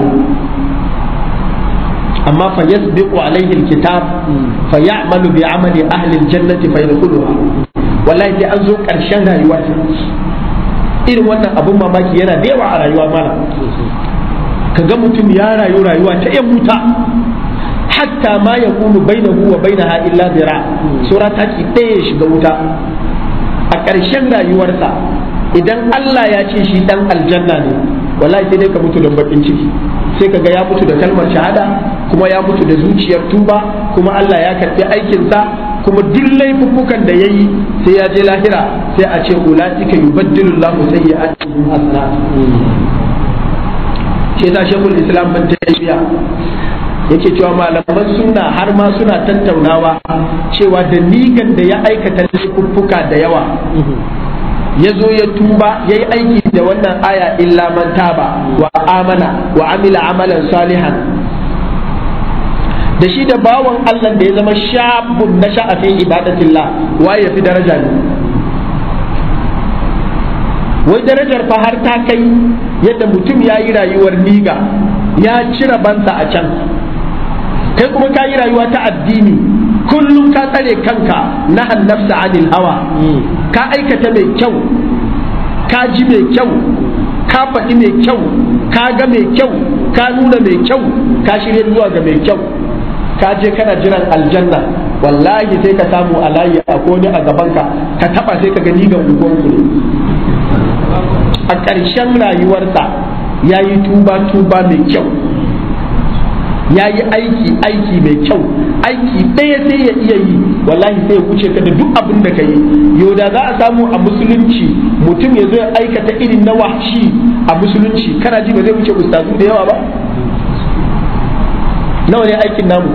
amma fa yasbiqu alaihi alkitab fa ya'malu bi amali ahli aljannati fa yadkhuluha. Wallahi sai an zo karshen rayuwa irin wannan abun mamaki yana da yawa a rayuwa mana. Kaga mutum ya rayu rayuwa ta yan wuta, hatta ma yakunu bainahu wa bainaha illa zira, sura ta ki ɗaya shiga wuta. A ƙarshen rayuwarsa idan Allah ya ce shi dan aljanna ne, wallahi sai dai ka mutu da bakin ciki. Sai kaga ya mutu da kalmar shahada, kuma ya mutu da zuciyar tuba, kuma Allah ya karbi aikinsa, kuma duk laifukan da yayi sai ya je lahira sai a ce ulaika yubaddilu Allahu sayyi'atihim hasanat. Sai da Sheikhul Islam bin Taymiyyah yake cewa malaman sunna har ma suna tattaunawa cewa da nigan da ya aikata laifuka da yawa ya zo ya tuba ya yi aiki da wannan aya illa man taba wa amana wa amila amalan salihan, da shi da bawan Allah da ya zama shabun na sha'afin ibadatillah, waye ya fi daraja ne? Wai darajar fa har ta kai yadda mutum ya yi rayuwar niga ya cire bansa a can, kai kuma ka yi rayuwa ta addini, kullum ka tsare kanka na hannafsa anil hawa, ka aikata mai kyau, ka ji mai kyau, ka faɗi mai kyau, ka ga mai kyau, ka nuna mai kyau, ka shirya zuwa ga mai kyau, ka je kana jiran aljanna, wallahi sai ka samu a layi a kone a gabanka ka taba sai ka gani ga unguwanku ne. A ƙarshen rayuwarsa ya yi tuba mai kyau, ya yi aiki mai kyau, aiki ɗaya sai ya iya yi, wallahi sai ya wuce ka da duk abin da ka yi. Yau da za a samu a musulunci mutum ya zo ya aikata irin na wahshi a musulunci, kana ji ba zai wuce ustazu da yawa ba? Nawa ne aikin namu?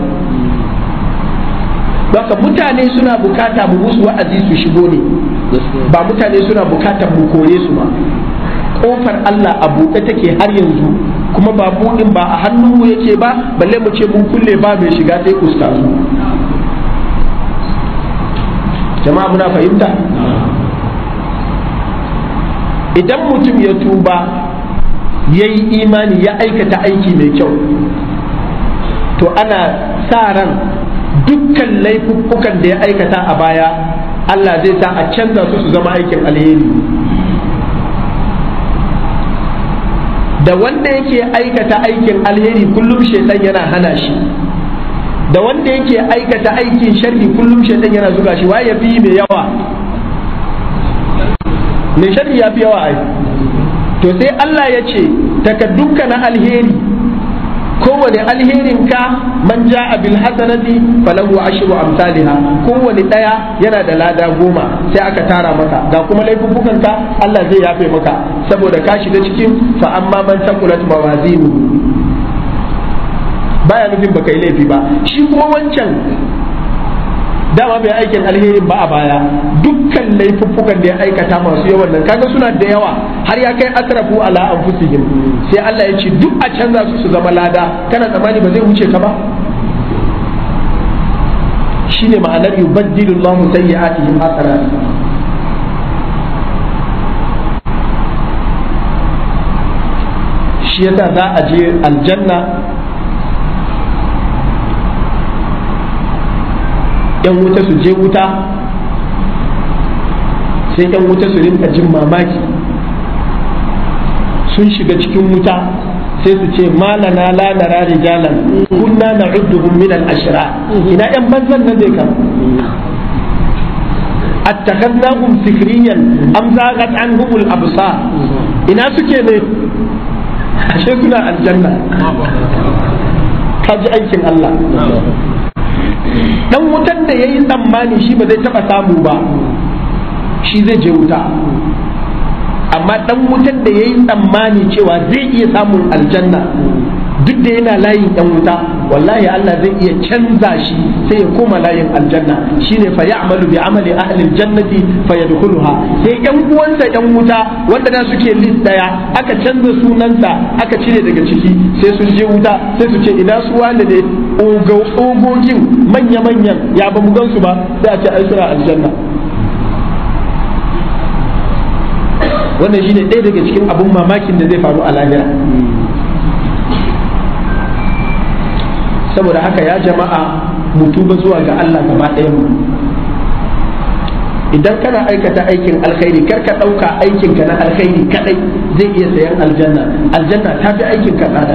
Baka mutane suna bukata mu musu wa'azi su shigo ne, ba mutane suna bukatar mu kore su ba. Kofar Allah a buɗe take har yanzu, kuma ba buɗin ba a hannunmu yake ba, balle mu ce mun kulle ba mai shiga sai ustazu. Jama'a muna fahimta? Idan mutum ya tuba, ya yi imani, ya aikata aiki mai kyau, to ana sa ran dukkan laifuffukan da ya aikata a baya Allah zai sa a canza su zama aikin alheri. Da wanda yake aikata aikin alheri kullum shaitan yana hana shi, da wanda yake aikata aikin sharri kullum shaitan yana zuga shi. Waye yafi mai yawa? Mai sharri yafi yawa ai. To sai Allah ya ce takaddunka na alheri, kowane alherin ka man ja'a bil hasanati falahu ashru amsalha, kowane daya yana da lada 10 sai aka tara maka, ga kuma laifukan ka Allah zai yafe maka saboda ka shiga cikin fa amma man taqulat mawazinu. Baya nufin baka yi laifi ba, shi kuma wancan dama bai aikin alherin ba a baya, dukkan laifuffukan da ya aikata masu yawan nan kaga suna da yawa har ya kai asrafu ala anfusihim, sai Allah ya ce duk a canza su zama lada. Kana tsammani ba zai wuce ka ba? Shine ma'anar yubaddilu Allahu sayyi'atihim hasanat. Shi yasa za a je aljanna, yan wuta su je wuta, sai yan wuta su rinka jin mamaki, sun shiga cikin wuta sai su ce malana la nara rijalan kunna na'udduhum min al-ashra. Ina yan banzan nan dai kam, attakhadnahum sikriyan am zaghat anhum al-absar. Ina suke ne? Ashe suna aljanna. Kaji aikin Allah. Dan wutan da yayi tsammani shi ba zai taba samu ba, shi zai je wuta. Amma dan wutan da yayi tsammani cewa zai iya samun aljanna, duk da yana layin dan wuta, wallahi Allah zai iya canza shi sai ya koma layin aljanna. Shine fa ya'malu bi amali ahli aljannati fayadkhuluha. Sai yan uwansa yan wuta wanda da suke list daya aka canza sunansa aka cire daga ciki, sai sun je wuta sai su ce ina su wanda ne ogogin manya-manyan ya ba mu gansu ba, sai a ce ai suna aljanna. Wannan shine ɗaya daga cikin abun mamakin da zai faru a lahira. Saboda haka ya jama'a mu tuba zuwa ga Allah gaba ɗayan mu. Idan kana aikata aikin alkhairi kar ka ɗauka aikin ka na alkhairi kadai zai iya sayan aljanna. Aljanna ta fi aikin ka tsada.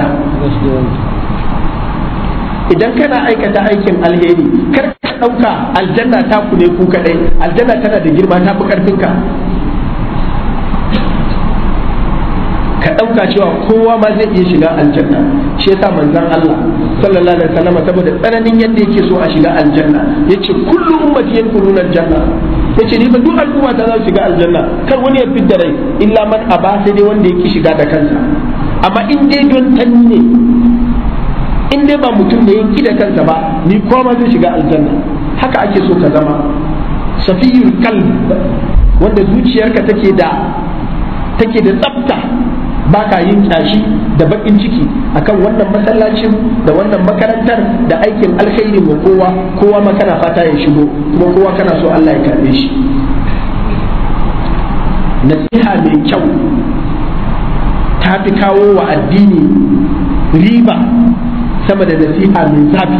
Idan kana aikata aikin alheri kar ka ɗauka aljanna ta ku ne ku kadai, aljanna tana da girma ta fi karfin ka. Ka ɗauka cewa kowa ma zai iya shiga aljanna. Shi yasa manzon Allah sallallahu alaihi wasallam saboda tsananin yadda yake so a shiga aljanna yace kullu ummati yadkhuluna aljanna, yace ni ba duk al'umma ta za su shiga aljanna, kar wani ya fidda rai illa man aba, sai dai wanda yake shiga da kansa. Amma in dai don tanni ne, in dai ba mutum da yake da kansa ba, ni kowa ma zai shiga aljanna. Haka ake so ka zama safiyul qalb, wanda zuciyarka take da tsafta, ba ka yin kyashi da bakin ciki akan wannan masallacin da wannan makarantar da aikin alkhairi wa kowa ma kana fata ya shigo, kuma kowa kana so Allah ya karbe shi. Nasiha mai kyau ta fi kawo wa addini riba sama da nasiha mai zafi.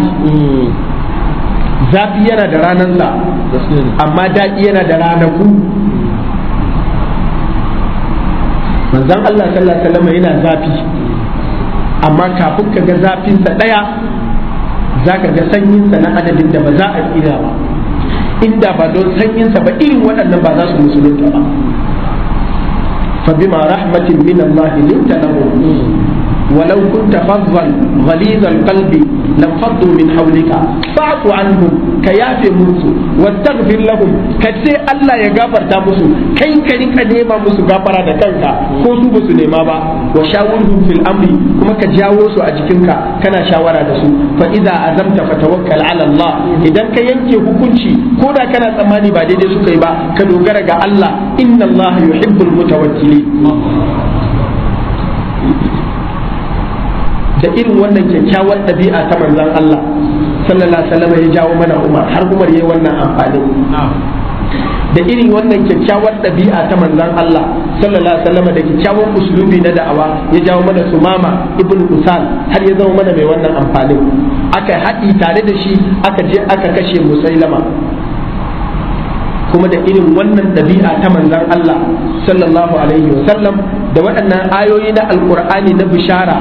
Zafi yana da ranansa, amma daɗi yana da ranaku. manzon Allah sallallahu alaihi wasallam yana zafi amma kafin ka ga zafinsa ɗaya za ka ga sanyinsa na adadin da ba za a tsira ba, inda ba don sanyinsa ba irin waɗannan ba za su musulunta ba. fa bima rahmatin min Allah linta lahum ولو كنت فظا غليظ القلب لانفضوا من حولك فاعف عنهم كيافي مسو واستغفر لهم كتي الله يغفر تا مسو كاي كريك نيما مسو غفرا da kanka ko su basu nema ba wa shawurhum fil amri kuma ka jawo su a jikinka kana shawara da su fa idza azamta fatawakkal ala Allah idan ka yanke hukunci ko da kana tsammani ba daidai suka yi ba ka dogara ga Allah inna Allah yuhibbul mutawakkilin. Da irin wannan kyakkyawar ɗabi'a ta manzon Allah sallallahu alaihi wasallam ya jawo mana Umar, har Umar yayi wannan amfani. Da irin wannan kyakkyawar ɗabi'a ta manzon Allah sallallahu alaihi wasallam da kyakkyawan uslubi na da'awa ya jawo mana Sumama ibn Usal, har ya zama mana mai wannan amfani. Aka haɗi tare da shi aka je aka kashe Musailama. Kuma da irin wannan ɗabi'a ta manzon Allah sallallahu alaihi wasallam da waɗannan ayoyi na Alƙur'ani na bishara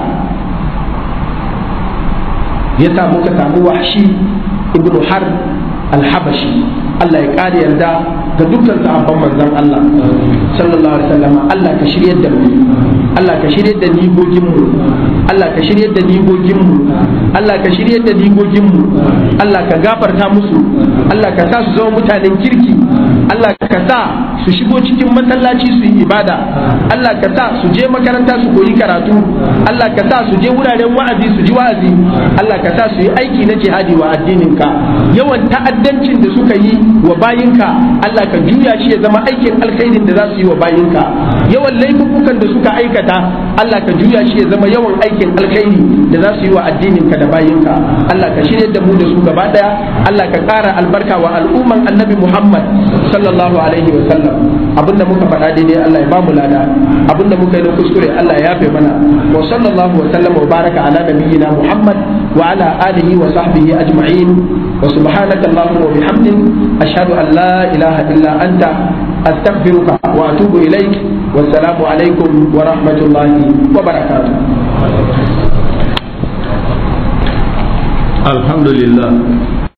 ya samu ka samu Wahshi ibn Harb al-Habashi, Allah ya ƙara yarda ga dukkan sahabban manzon Allah sallallahu alaihi wasallam. Allah ka shiryar da mu, Allah ka shiryar da nigogin mu, Allah ka shiryar da nigogin mu, Allah ka shiryar da nigogin mu, Allah ka gafarta musu, Allah ka sa su zama mutanen kirki, Allah ka sa su shigo cikin masallaci su yi ibada, Allah ka sa su je makaranta su koyi karatu, Allah ka sa su je wuraren wa'azi su ji wa'azi, Allah ka sa su yi aiki na jihadi wa addininka. Yawan ta'addancin da suka yi wa bayinka Allah ka juya shi ya zama aikin alkhairin da za su yi wa bayinka. Yawan laifukan da suka aikata Allah ka juya shi ya zama yawan aikin alkhairi da za su yi wa addininka da bayinka. Allah ka shirye da mu da su gaba daya, Allah ka ƙara albarka wa al'umman annabi Muhammad sallallahu alaihi wa sallam. Abinda muka faɗa daidai Allah ya bamu lada, abinda muka yi na kuskure Allah ya yafe mana. Wa sallallahu wa sallama wa baraka ala nabiyyina Muhammad wa ala alihi wa sahbihi ajma'in. Wa subhanaka Allahumma wa bihamdik ashhadu an la ilaha illa anta astaghfiruka wa atubu ilaik. Wassalamu alaikum wa rahmatullahi wa barakatuh. Alhamdulillah.